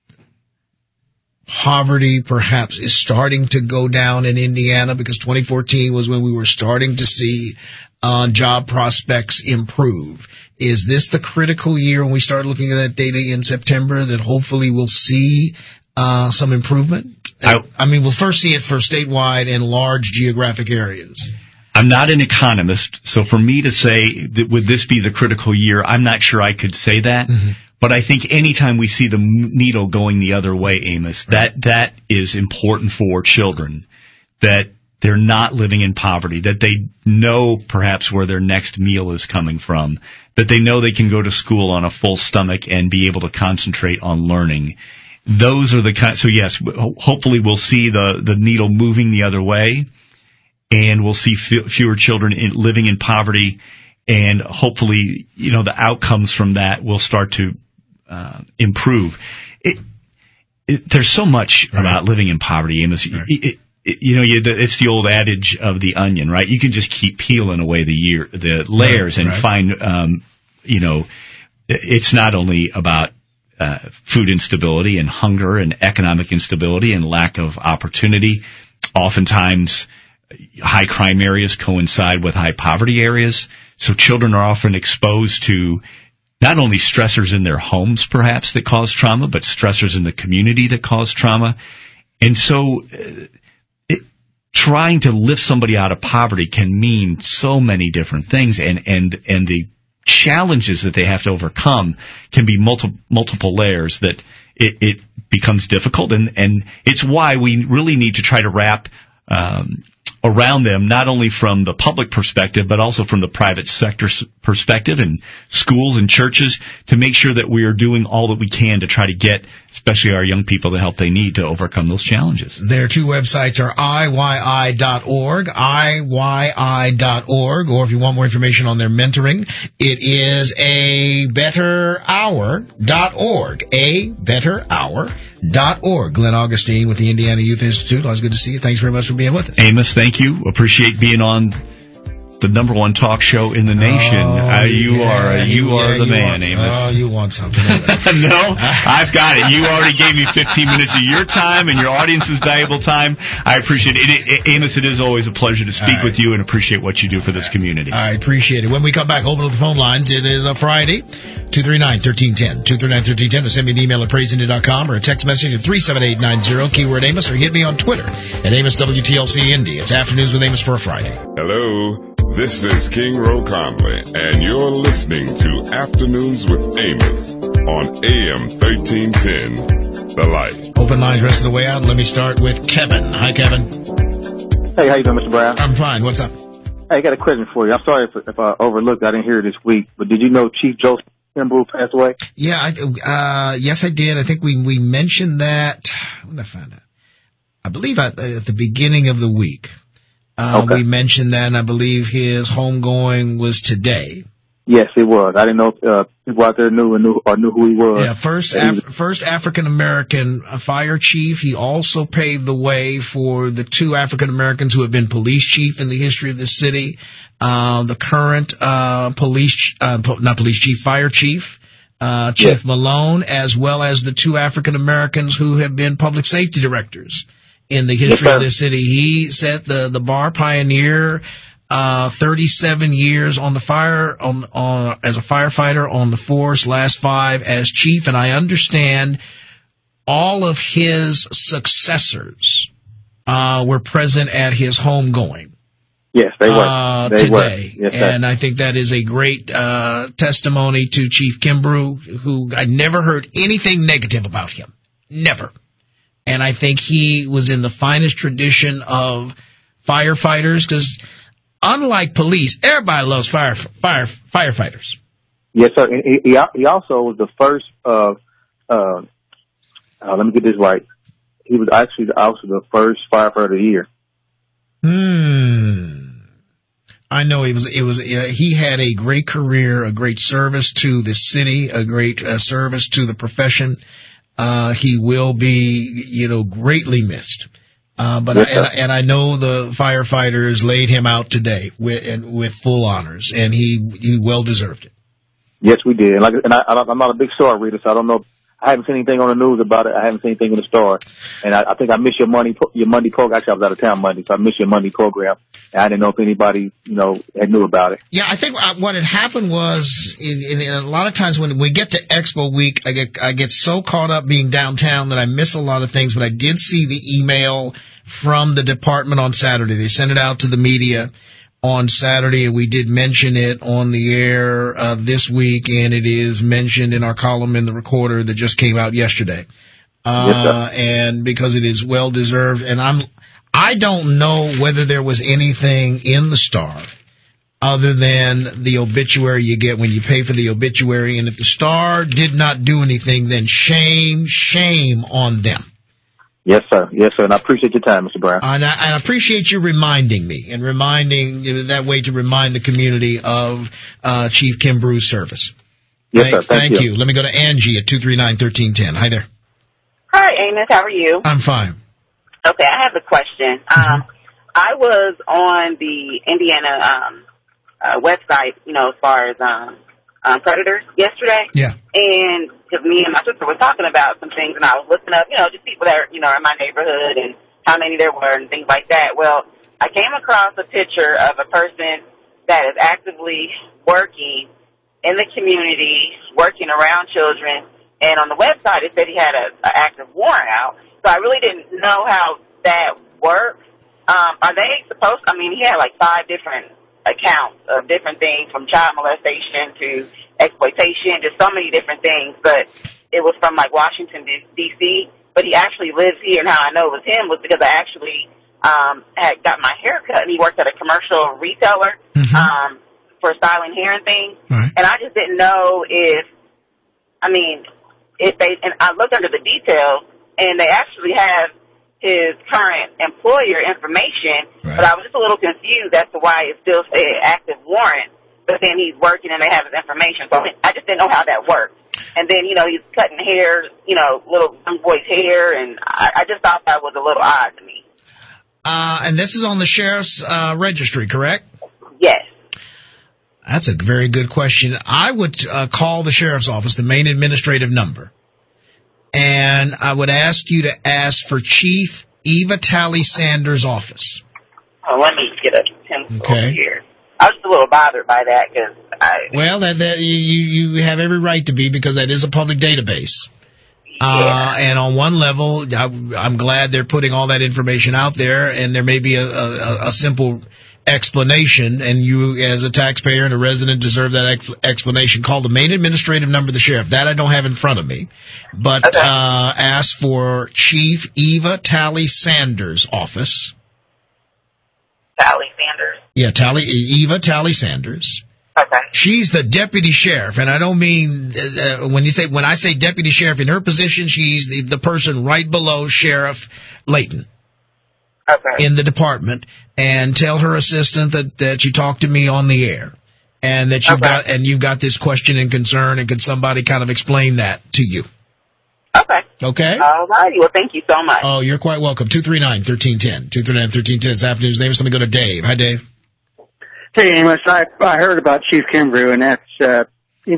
poverty perhaps is starting to go down in Indiana, because twenty fourteen was when we were starting to see uh, job prospects improve. Is this the critical year when we start looking at that data in September that hopefully we'll see uh, some improvement? I, I mean, we'll first see it for statewide and large geographic areas. I'm not an economist, so for me to say that would this be the critical year, I'm not sure I could say that. Mm-hmm. But I think anytime we see the needle going the other way, Amos, right. that that is important for children, that they're not living in poverty, that they know perhaps where their next meal is coming from, that they know they can go to school on a full stomach and be able to concentrate on learning. Those are the kind. So yes, hopefully we'll see the the needle moving the other way, and we'll see f- fewer children in, living in poverty, and hopefully, you know, the outcomes from that will start to Uh, improve. It, it, there's so much right. about living in poverty, Amos. Right. It, it, it, you know, you, it's the old adage of the onion, right? You can just keep peeling away the year, the layers, right. and right. find, um, you know, it's not only about uh, food instability and hunger and economic instability and lack of opportunity. Oftentimes, high crime areas coincide with high poverty areas, so children are often exposed to not only stressors in their homes, perhaps, that cause trauma, but stressors in the community that cause trauma. And so uh, it, trying to lift somebody out of poverty can mean so many different things, and, and, and the challenges that they have to overcome can be multi, multiple layers that it, it becomes difficult. And, and it's why we really need to try to wrap um, around them, not only from the public perspective, but also from the private sector perspective, and schools and churches, to make sure that we are doing all that we can to try to get, especially our young people, the help they need to overcome those challenges. Their two websites are I Y I dot org, I Y I dot org, or if you want more information on their mentoring, it is a better hour dot org, a better hour dot org. Glenn Augustine with the Indiana Youth Institute. Always good to see you. Thanks very much for being with us. Amos, thank you. Appreciate being on the number one talk show in the nation. Oh, uh, you yeah, are you yeah, are the you man, want, Amos. Oh, you want something. No, I've got it. You already gave me fifteen minutes of your time and your audience's valuable time. I appreciate it. it, it Amos, it is always a pleasure to speak right. with you, and appreciate what you do for this community. I appreciate it. When we come back, open up the phone lines. It is a Friday. two three nine, one three one zero. two three nine, one three one zero. Send me an email at praise india dot com or a text message at three seven eight nine zero, keyword Amos, or hit me on Twitter at Amos W T L C Indy. It's Afternoons with Amos for a Friday. Hello. This is King Roe Conley, and you're listening to Afternoons with Amos on A M thirteen ten, The Light. Open lines rest of the way out. Let me start with Kevin. Hi, Kevin. Hey, how you doing, Mister Brown? I'm fine. What's up? Hey, I got a question for you. I'm sorry if, if I overlooked. I didn't hear it this week, but did you know Chief Joseph Kimball passed away? Yeah, I, uh, yes, I did. I think we, we mentioned that. When did I find out? I believe at, at the beginning of the week. Uh, okay. We mentioned that, and I believe his homegoing was today. Yes, it was. I didn't know if uh, people out there knew, and knew or knew who he was. Yeah, first Af- first African American fire chief. He also paved the way for the two African Americans who have been police chief in the history of the city. Uh, the current uh, police, uh, not police chief, fire chief. uh, Chief yes. Malone, as well as the two African Americans who have been public safety directors in the history yes, of this city. He set the, the bar, pioneer, uh, thirty-seven years on the fire, on, on, as a firefighter on the force, last five as chief. And I understand all of his successors, uh, were present at his homegoing. Yes, they were. Uh, they today. Were. Yes, and I think that is a great, uh, testimony to Chief Kimbrough, who I never heard anything negative about him. Never. And I think he was in the finest tradition of firefighters, because unlike police, everybody loves fire, fire, firefighters. Yes, sir. And he, he also was the first, uh, uh, uh, let me get this right. He was actually also the first firefighter of the year. Hmm. I know he was, it was, uh, he had a great career, a great service to the city, a great uh, service to the profession. Uh, he will be, you know, greatly missed. Uh, but yes, I, and, and I know the firefighters laid him out today with, and with full honors, and he, he well deserved it. Yes, we did. And like, and I, I'm not a big Star reader, so I don't know. I haven't seen anything on the news about it. I haven't seen anything in the Star. And I, I think I missed your Monday, your Monday program. Actually, I was out of town Monday, so I missed your Monday program. And I didn't know if anybody, you know, had knew about it. Yeah, I think what had happened was, in, in, in a lot of times when we get to Expo Week, I get, I get so caught up being downtown that I miss a lot of things, but I did see the email from the department on Saturday. They sent it out to the media on Saturday, and we did mention it on the air uh, this week, and it is mentioned in our column in the Recorder that just came out yesterday. Uh, yes, sir. And because it is well deserved, and I'm, I don't know whether there was anything in the Star other than the obituary you get when you pay for the obituary, and if the Star did not do anything, then shame, shame on them. Yes, sir. Yes, sir. And I appreciate your time, Mister Brown. And I, and I appreciate you reminding me and reminding you know, that way to remind the community of uh, Chief Kimbrough's service. Yes, thank, sir. Thank, thank you. you. Let me go to Angie at two three nine, one three one zero. Hi there. Hi, Amos. How are you? I'm fine. Okay, I have a question. Mm-hmm. Um, I was on the Indiana um, uh, website, you know, as far as um, um, predators yesterday. Yeah. And because me and my sister were talking about some things, and I was looking up, you know, just people that are, you know, in my neighborhood and how many there were and things like that. Well, I came across a picture of a person that is actively working in the community, working around children, and on the website it said he had a, a active warrant out. So I really didn't know how that works. Um, are they supposed, I mean, he had like five different accounts of different things, from child molestation to exploitation, just so many different things, but it was from like Washington, D C, but he actually lives here, and how I know it was him was because I actually um had got my hair cut, and he worked at a commercial retailer mm-hmm. um for styling hair and things, right. And I just didn't know if, I mean, if they, and I looked under the details, and they actually have his current employer information, right. But I was just a little confused as to why it still said active warrant, but then he's working and they have his information. So I just didn't know how that worked. And then, you know, he's cutting hair, you know, little young boy's hair, and I, I just thought that was a little odd to me. Uh, and this is on the sheriff's uh, registry, correct? Yes. That's a very good question. I would uh, call the sheriff's office, the main administrative number, and I would ask you to ask for Chief Eva Tally Sanders' office. Oh, let me get a pencil okay. over here. I was just a little bothered by that because I... Well, that, that you, you have every right to be, because that is a public database. Yeah. Uh, and on one level, I, I'm glad they're putting all that information out there, and there may be a, a, a simple explanation, and you as a taxpayer and a resident deserve that ex- explanation. Call the main administrative number of the sheriff. That I don't have in front of me. But okay. uh, ask for Chief Eva Tally Sanders' office. Tally Sanders? Yeah, Tally, Eva Tally Sanders. Okay. She's the deputy sheriff, and I don't mean uh, when you say when I say deputy sheriff in her position, she's the, the person right below Sheriff Layton. Okay. In the department, and tell her assistant that that you talked to me on the air, and that you've okay. got and you've got this question and concern, and could somebody kind of explain that to you? Okay. Okay. All righty. Well, thank you so much. Oh, you're quite welcome. Two three nine, one three one zero. Two three nine, one three one zero. It's afternoon's name. Let me go to Dave. Hi, Dave. Hey, Amos. I I heard about Chief Kimbrough, and that's uh, he was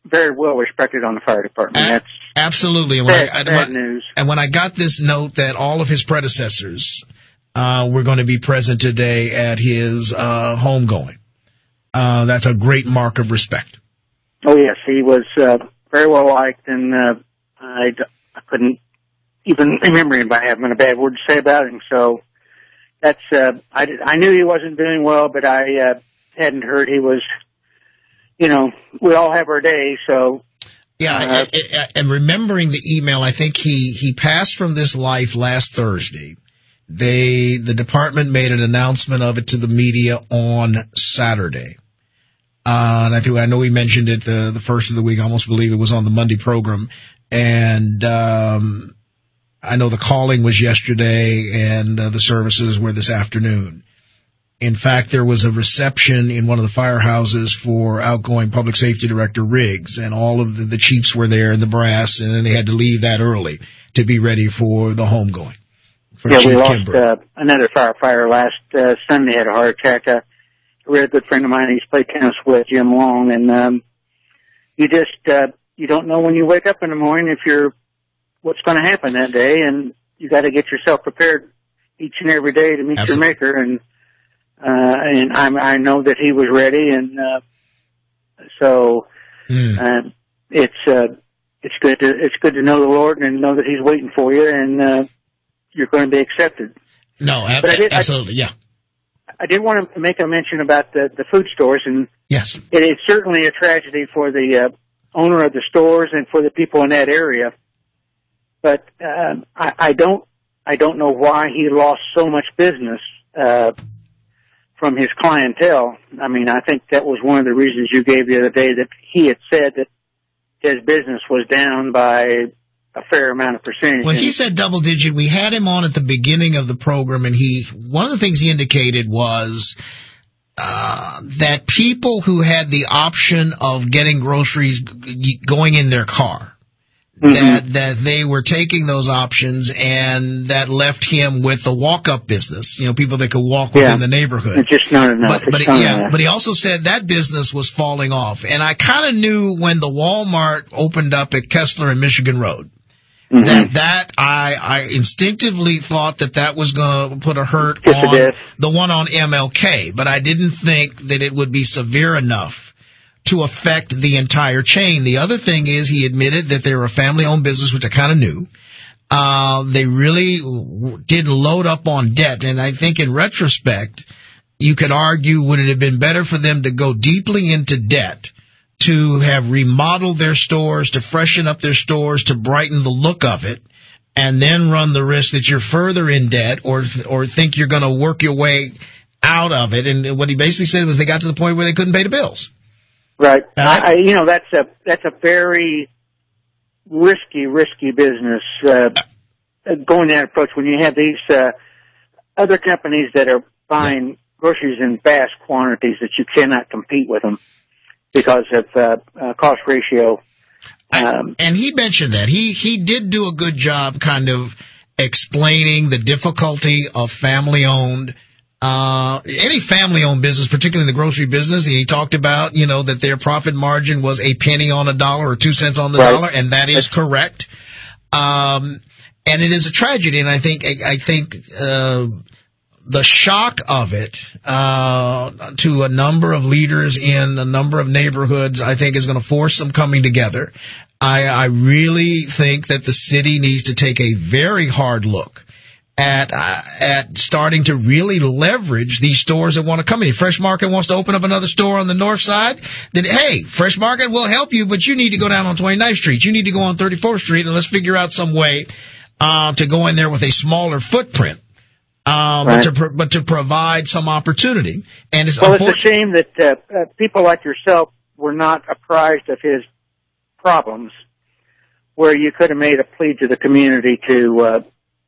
very well respected on the fire department. A- That's absolutely. And bad, when I, bad when, news. And when I got this note that all of his predecessors uh, were going to be present today at his uh, homegoing, uh, that's a great mark of respect. Oh yes, he was uh, very well liked, and uh, I, I couldn't even remember him by having a bad word to say about him. So that's uh, I did, I knew he wasn't doing well, but I uh, hadn't heard he was. You know, we all have our days, so. Yeah, uh, I, I, and remembering the email, I think he, he passed from this life last Thursday. They, the department made an announcement of it to the media on Saturday. Uh, and I think, I know he mentioned it the, the first of the week. I almost believe it was on the Monday program. And, um, I know the calling was yesterday and uh, the services were this afternoon. In fact, there was a reception in one of the firehouses for outgoing Public Safety Director Riggs, and all of the, the chiefs were there in the brass, and then they had to leave that early to be ready for the homegoing. For yeah, Chief we lost Kimbrough. uh, another firefighter last uh, Sunday. Had a heart attack. Uh, a really good friend of mine. He's played tennis with Jim Long, and um, you just uh, you don't know when you wake up in the morning if you're what's going to happen that day, and you got to get yourself prepared each and every day to meet Absolutely. your Maker. And Uh, and I'm, I know that he was ready, and uh, so mm. uh, it's uh, it's good to it's good to know the Lord and know that He's waiting for you, and uh, you're going to be accepted. No, ab- But I did, absolutely, I, yeah. I did want to make a mention about the the food stores, and yes, it is certainly a tragedy for the uh, owner of the stores and for the people in that area. But uh, I, I don't I don't know why he lost so much business. Uh, from his clientele. I mean, I think that was one of the reasons you gave the other day, that he had said that his business was down by a fair amount of percentage. Well, he said double digit. We had him on at the beginning of the program, and he, one of the things he indicated was uh that people who had the option of getting groceries g- going in their car, Mm-hmm. that that they were taking those options, and that left him with the walk-up business. You know, people that could walk yeah. within the neighborhood. It's just not enough. But, but it's not yeah, enough. but he also said that business was falling off. And I kind of knew when the Walmart opened up at Kessler and Michigan Road, mm-hmm. that that I I instinctively thought that that was going to put a hurt Just on a the one on M L K. But I didn't think that it would be severe enough to affect the entire chain. The other thing is, he admitted that they were a family-owned business, which I kind of knew. Uh, they really didn't load up on debt. And I think in retrospect, you could argue, would it have been better for them to go deeply into debt, to have remodeled their stores, to freshen up their stores, to brighten the look of it, and then run the risk that you're further in debt, or or think you're going to work your way out of it. And what he basically said was they got to the point where they couldn't pay the bills. Right. I, I, you know, that's a that's a very risky, risky business, uh, going that approach when you have these uh, other companies that are buying yeah. groceries in vast quantities that you cannot compete with them because of uh, uh, cost ratio. Um, and he mentioned that. He he did do a good job kind of explaining the difficulty of family-owned Uh, any family-owned business, particularly in the grocery business. He talked about, you know, that their profit margin was a penny on a dollar or two cents on the right. dollar, and that is correct. Um, and it is a tragedy, and I think, I, I think, uh, the shock of it, uh, to a number of leaders in a number of neighborhoods, I think is going to force some coming together. I, I really think that the city needs to take a very hard look at uh, at starting to really leverage these stores that want to come in. If Fresh Market wants to open up another store on the north side, then, hey, Fresh Market will help you, but you need to go down on twenty-ninth Street. You need to go on thirty-fourth Street, and let's figure out some way uh, to go in there with a smaller footprint, uh, right. but, to pro- but to provide some opportunity. And it's well, it's a shame that uh, uh, people like yourself were not apprised of his problems, where you could have made a plea to the community to uh,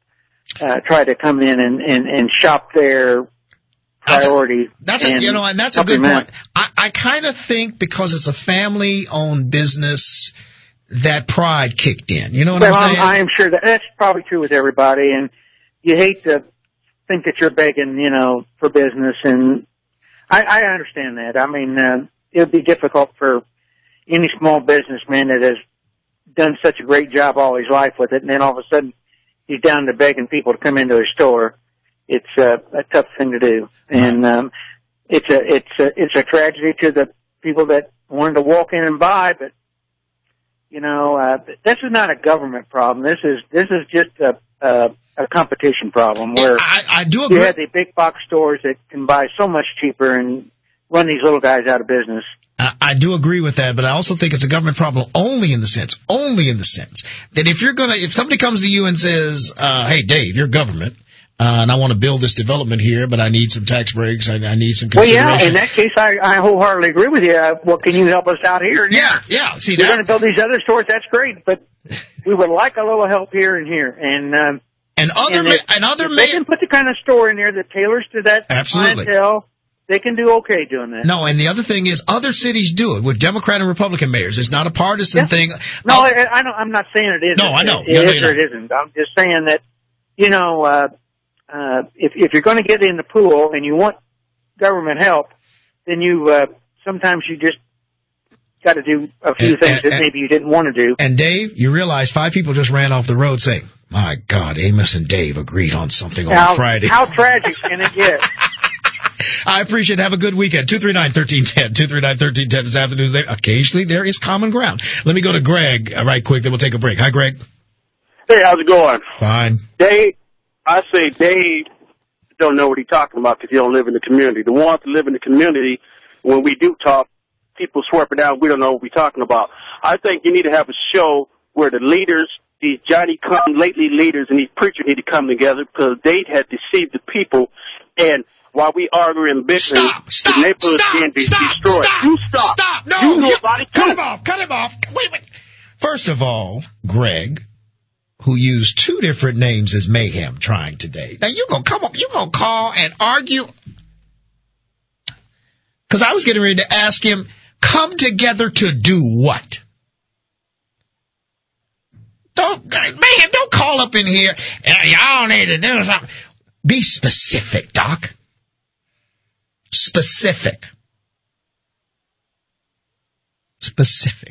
Uh, try to come in and, and, and shop their priority. That's a, that's a you know, and that's a good point. I, I kind of think because it's a family-owned business, that pride kicked in. You know what well, I'm saying? I am sure that that's probably true with everybody, and you hate to think that you're begging, you know, for business, and I, I understand that. I mean, uh, it would be difficult for any small businessman that has done such a great job all his life with it, and then all of a sudden he's down to begging people to come into his store. It's uh, a tough thing to do, and um, it's a it's a it's a tragedy to the people that wanted to walk in and buy. But you know, uh, this is not a government problem. This is this is just a a, a competition problem where I, I do agree. You have the big box stores that can buy so much cheaper and run these little guys out of business. I, I do agree with that, but I also think it's a government problem only in the sense, only in the sense that if you're gonna, if somebody comes to you and says, uh, "Hey, Dave, you're government." Uh, and I want to build this development here, but I need some tax breaks. I, I need some consideration. Well, yeah, in that case, I, I wholeheartedly agree with you. Uh, well, can you help us out here? And yeah, here? yeah. See, you're that... going to build these other stores. That's great, but we would like a little help here and here. And um, and other and, ma- if, and other if ma- they can put the kind of store in there that tailors to that Absolutely. clientele, they can do okay doing that. No, and the other thing is other cities do it with Democrat and Republican mayors. It's not a partisan yeah. thing. No, oh. I, I don't, I'm not saying it isn't. No, I know. It, no, it no, is no. or it isn't. I'm just saying that, you know, uh, Uh, if, if you're going to get in the pool and you want government help, then you, uh, sometimes you just got to do a few and, things and, that maybe you didn't want to do. And Dave, you realize five people just ran off the road saying, my God, Amos and Dave agreed on something how, on Friday. How tragic can it get? I appreciate it. Have a good weekend. two three nine, one three one zero. two three nine, one three one zero this afternoon. There, occasionally there is common ground. Let me go to Greg uh, right quick, then we'll take a break. Hi, Greg. Hey, how's it going? Fine. Dave, I say Dave don't know what he's talking about because he don't live in the community. The ones that live in the community, when we do talk, people swear it down. We don't know what we're talking about. I think you need to have a show where the leaders, these Johnny-come-lately leaders and these preachers need to come together because they had deceived the people. And while we argue in business, stop, stop, the neighborhood's stop, being stop, destroyed. Stop, you stop. Stop. No, you know you, about it cut too. him off. Cut him off. Wait, wait. First of all, Greg, who used two different names as Mayhem trying today. Now you gonna come up, you gonna call and argue? Because I was getting ready to ask him, come together to do what? Don't, Mayhem, don't call up in here. Y'all need to do something. Be specific, Doc. Specific. Specific.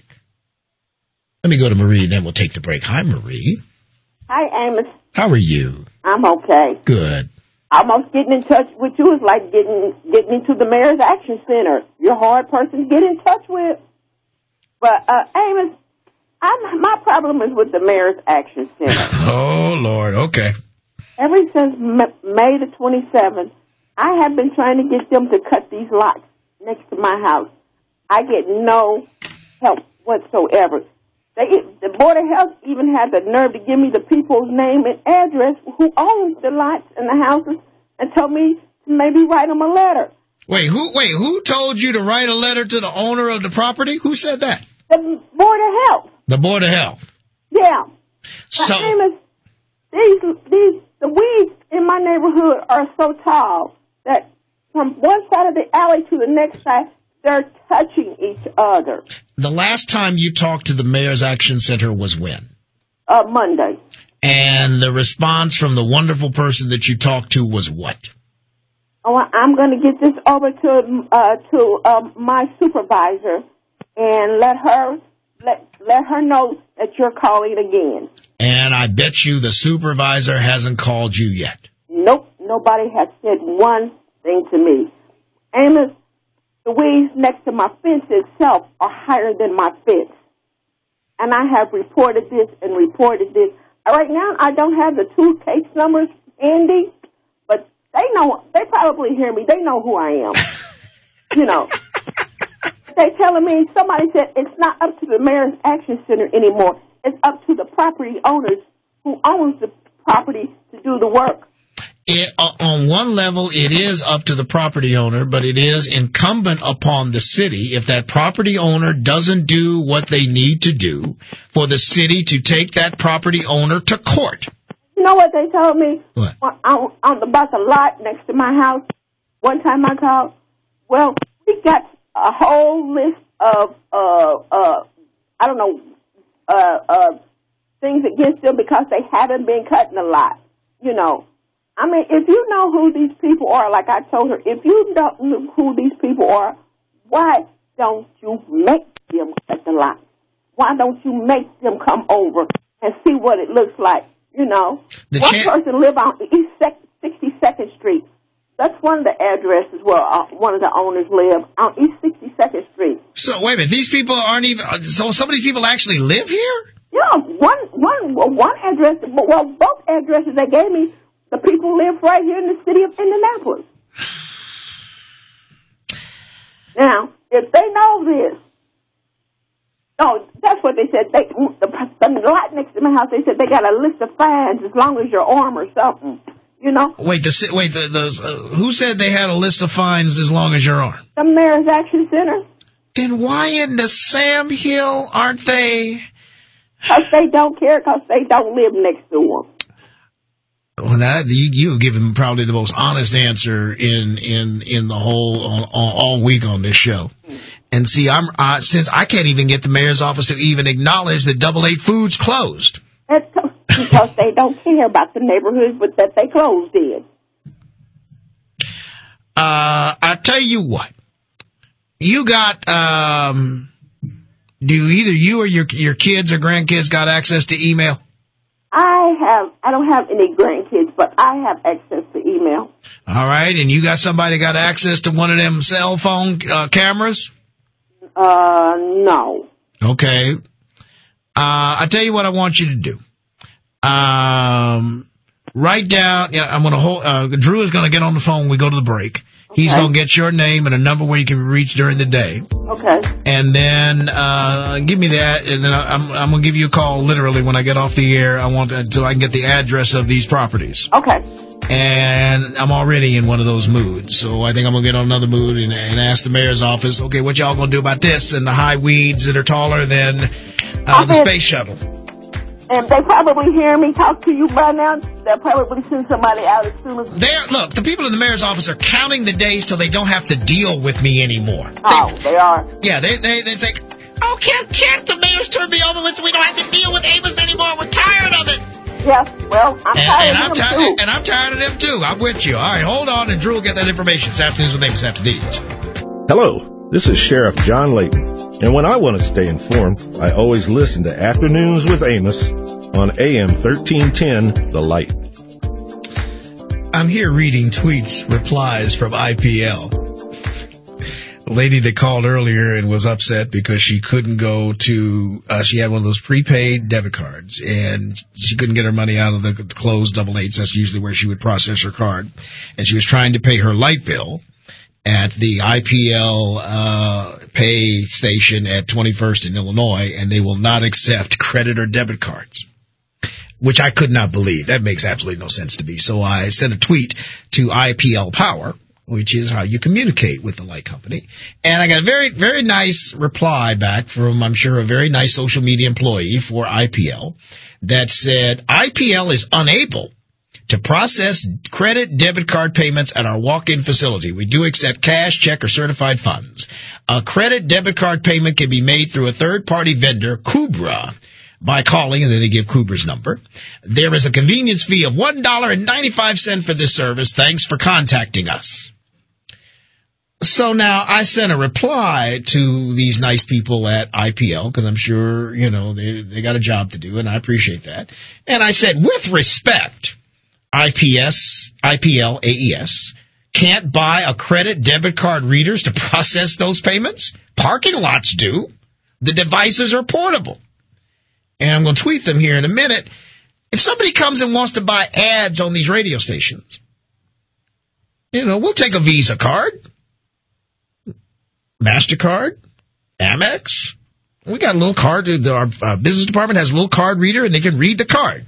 Let me go to Marie, then we'll take the break. Hi, Marie. Hi, Amos. How are you? I'm okay. Good. Almost getting in touch with you is like getting getting into the Mayor's Action Center. You're a hard person to get in touch with. But, uh, Amos, I'm, my problem is with the Mayor's Action Center. Oh, Lord. Okay. Ever since May the twenty-seventh, I have been trying to get them to cut these lots next to my house. I get no help whatsoever. They, the Board of Health even had the nerve to give me the people's name and address who owns the lots and the houses and told me to maybe write them a letter. Wait, who, wait, who told you to write a letter to the owner of the property? Who said that? The Board of Health. The Board of Health. Yeah. So, my name is, these, these, the weeds in my neighborhood are so tall that from one side of the alley to the next side, they're touching each other. The last time you talked to the Mayor's Action Center was when? Uh, Monday. And the response from the wonderful person that you talked to was what? Oh, I'm going to get this over to uh, to um, my supervisor and let her let let her know that you're calling again. And I bet you the supervisor hasn't called you yet. Nope, nobody has said one thing to me. Amos, the weeds next to my fence itself are higher than my fence. And I have reported this and reported this. Right now, I don't have the two case numbers handy, but they know, they probably hear me. They know who I am. You know. They telling me, somebody said it's not up to the Mayor's Action Center anymore. It's up to the property owners who owns the property to do the work. It, uh, on one level, it is up to the property owner, but it is incumbent upon the city, if that property owner doesn't do what they need to do, for the city to take that property owner to court. You know what they told me? What? On, on the back of lot next to my house, one time I called, well, we got a whole list of, uh, uh, I don't know, uh, uh, things against them because they haven't been cutting a lot, you know. I mean, if you know who these people are, like I told her, if you don't know who these people are, why don't you make them at the lot? Why don't you make them come over and see what it looks like? You know, the one chan- person live on East sixty-second Street. That's one of the addresses where uh, one of the owners live, on East sixty-second Street. So, wait a minute. These people aren't even... So some of these people actually live here? Yeah, one, one, one address... Well, both addresses they gave me, the people live right here in the city of Indianapolis. Now, if they know this... No, that's what they said. They, the, the lot next to my house, they said they got a list of fines as long as your arm or something. You know? Wait, the wait, the, the uh, who said they had a list of fines as long as your arm? The Mayor's Action Center. Then why in the Sam Hill aren't they? Because they don't care, because they don't live next to them. Well, now, you, you've given probably the most honest answer in, in, in the whole, all, all week on this show. And see, I'm, uh, since I can't even get the mayor's office to even acknowledge that Double Eight Foods closed. That's because they don't care about the neighborhoods but that they closed in. Uh, I tell you what. You got, um, do either you or your, your kids or grandkids got access to email? I have, I don't have any grandkids, but I have access to email. All right. And you got somebody got access to one of them cell phone uh, cameras? Uh, no. Okay. Uh, I tell you what I want you to do. Um, write down, yeah, I'm going to hold, uh, Drew is going to get on the phone when we go to the break. Okay. He's going to get your name and a number where you can be reached during the day. Okay. And then, uh, give me that, and then I, I'm, I'm going to give you a call literally when I get off the air. I want to, so I can get the address of these properties. Okay. And I'm already in one of those moods, so I think I'm going to get on another mood and, and ask the mayor's office, okay, what y'all going to do about this and the high weeds that are taller than, uh, the space shuttle? And they probably hear me talk to you by now. They'll probably send somebody out as soon as... They're, look, the people in the mayor's office are counting the days till they don't have to deal with me anymore. Oh, they, they are? Yeah, they they they say, oh, can't, can't the mayor's turn me over so we don't have to deal with Amos anymore? We're tired of it. Yes, well, I'm and, tired and of I'm them, tired, too. And I'm tired of them, too. I'm with you. All right, hold on, and Drew will get that information. This afternoon's with Amos after these. Hello, this is Sheriff John Layton. And when I want to stay informed, I always listen to Afternoons with Amos on A M thirteen ten, The Light. I'm here reading tweets, replies from I P L. A lady that called earlier and was upset because she couldn't go to, uh, she had one of those prepaid debit cards and she couldn't get her money out of the closed double eights. That's usually where she would process her card. And she was trying to pay her light bill at the I P L, uh, pay station at twenty-first in Illinois, and they will not accept credit or debit cards. Which I could not believe. That makes absolutely no sense to me. So I sent a tweet to I P L Power, which is how you communicate with the light company. And I got a very, very nice reply back from, I'm sure, a very nice social media employee for I P L that said, I P L is unable to process credit debit card payments at our walk-in facility. We do accept cash, check, or certified funds. A credit debit card payment can be made through a third-party vendor, Kubra, by calling, and then they give Kubra's number. There is a convenience fee of one dollar and ninety-five cents for this service. Thanks for contacting us. So now I sent a reply to these nice people at I P L, because I'm sure, you know, they, they got a job to do, and I appreciate that. And I said, with respect, I P S, I P L, A E S, can't buy a credit debit card readers to process those payments? Parking lots do. The devices are portable. And I'm going to tweet them here in a minute. If somebody comes and wants to buy ads on these radio stations, you know, we'll take a Visa card, MasterCard, Amex. We got a little card. Our uh, business department has a little card reader, and they can read the card.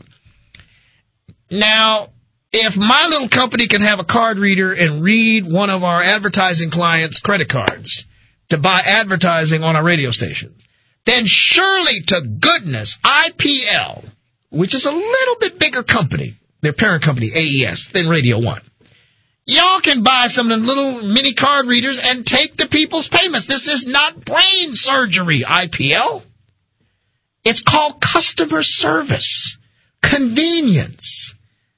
Now, if my little company can have a card reader and read one of our advertising clients' credit cards to buy advertising on our radio station, then surely to goodness, I P L, which is a little bit bigger company, their parent company, A E S, than Radio One, y'all can buy some of them little mini card readers and take the people's payments. This is not brain surgery, I P L. It's called customer service, convenience.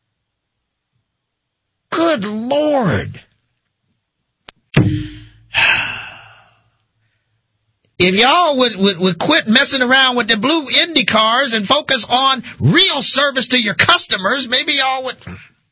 Good Lord. if y'all would, would, would quit messing around with the blue Indy cars and focus on real service to your customers, maybe y'all would.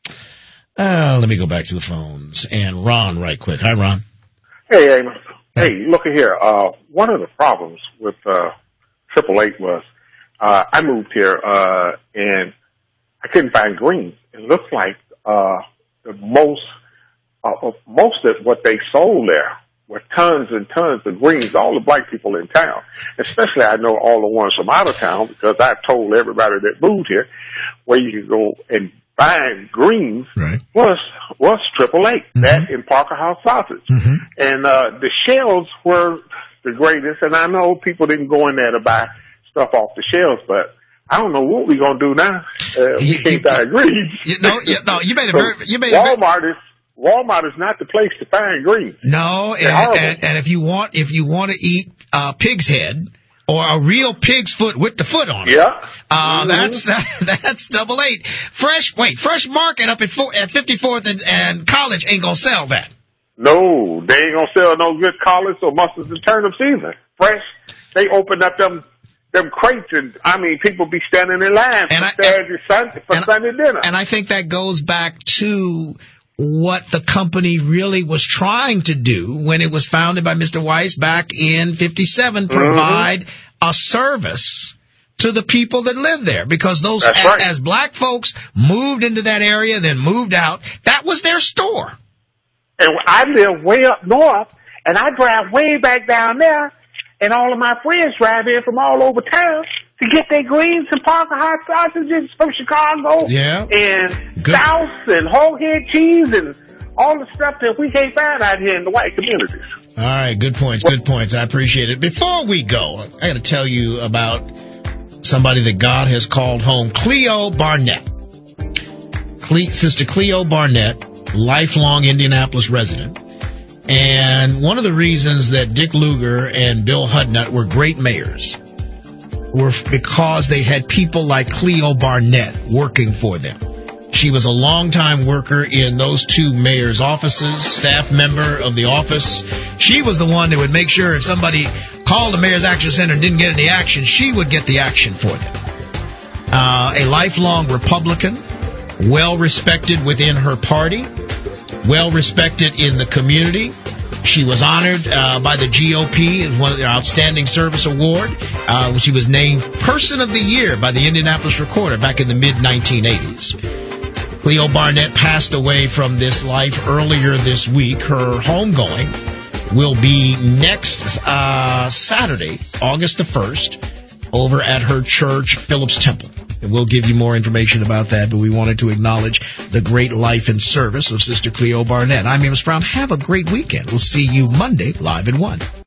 Uh, let me go back to the phones. And Ron, right quick. Hi, Ron. Hey, Amos. Hey, look at here. Uh, one of the problems with uh, Triple Eight was uh, I moved here uh, and I couldn't find greens. It looks like uh, the most uh, most of what they sold there were tons and tons of greens. All the black people in town, especially I know all the ones from out of town because I've told everybody that moved here where you can go and buying greens right. was was Triple Eight, mm-hmm. that in Parker House Sausage. Mm-hmm. And uh the shelves were the greatest, and I know people didn't go in there to buy stuff off the shelves, but I don't know what we're gonna do now. Uh, we can't buy greens. You, no, you, no, you made a so very, you made Walmart a very, is Walmart is not the place to find greens. No, and, and, and if you want if you want to eat uh pig's head, or a real pig's foot with the foot on it. Yeah. Uh, mm-hmm. that's, uh, that's double eight. Fresh, wait, Fresh Market up at, four, at fifty-fourth and, and College ain't gonna sell that. No, they ain't gonna sell no good collards or mustards and turnips either. Fresh, they opened up them, them crates and, I mean, people be standing in line for I, Saturday, Sunday, for Sunday dinner. And I think that goes back to what the company really was trying to do when it was founded by Mister Weiss back in fifty-seven, provide mm-hmm. a service to the people that live there. Because those, as, right. as black folks moved into that area, then moved out, that was their store. And I live way up north, and I drive way back down there, and all of my friends drive in from all over town to get their greens and Parker hot sausages from Chicago. Yeah. And Good. South and whole head cheese and all the stuff that we can't find out here in the white communities. All right. Good points. Good points. I appreciate it. Before we go, I got to tell you about somebody that God has called home, Cleo Barnett. Cle- Sister Cleo Barnett, lifelong Indianapolis resident. And one of the reasons that Dick Lugar and Bill Hudnut were great mayors were because they had people like Cleo Barnett working for them. She was a longtime worker in those two mayors' offices, staff member of the office. She was the one that would make sure if somebody called the Mayor's Action Center and didn't get any action, she would get the action for them. Uh, a lifelong Republican, well respected within her party, well respected in the community. She was honored uh, by the G O P as one of their Outstanding Service Award. Uh, she was named Person of the Year by the Indianapolis Recorder back in the mid nineteen eighties. Cleo Barnett passed away from this life earlier this week. Her homegoing will be next uh, Saturday, August the first, over at her church, Phillips Temple. And we'll give you more information about that, but we wanted to acknowledge the great life and service of Sister Cleo Barnett. I'm Amos Brown. Have a great weekend. We'll see you Monday, live at one.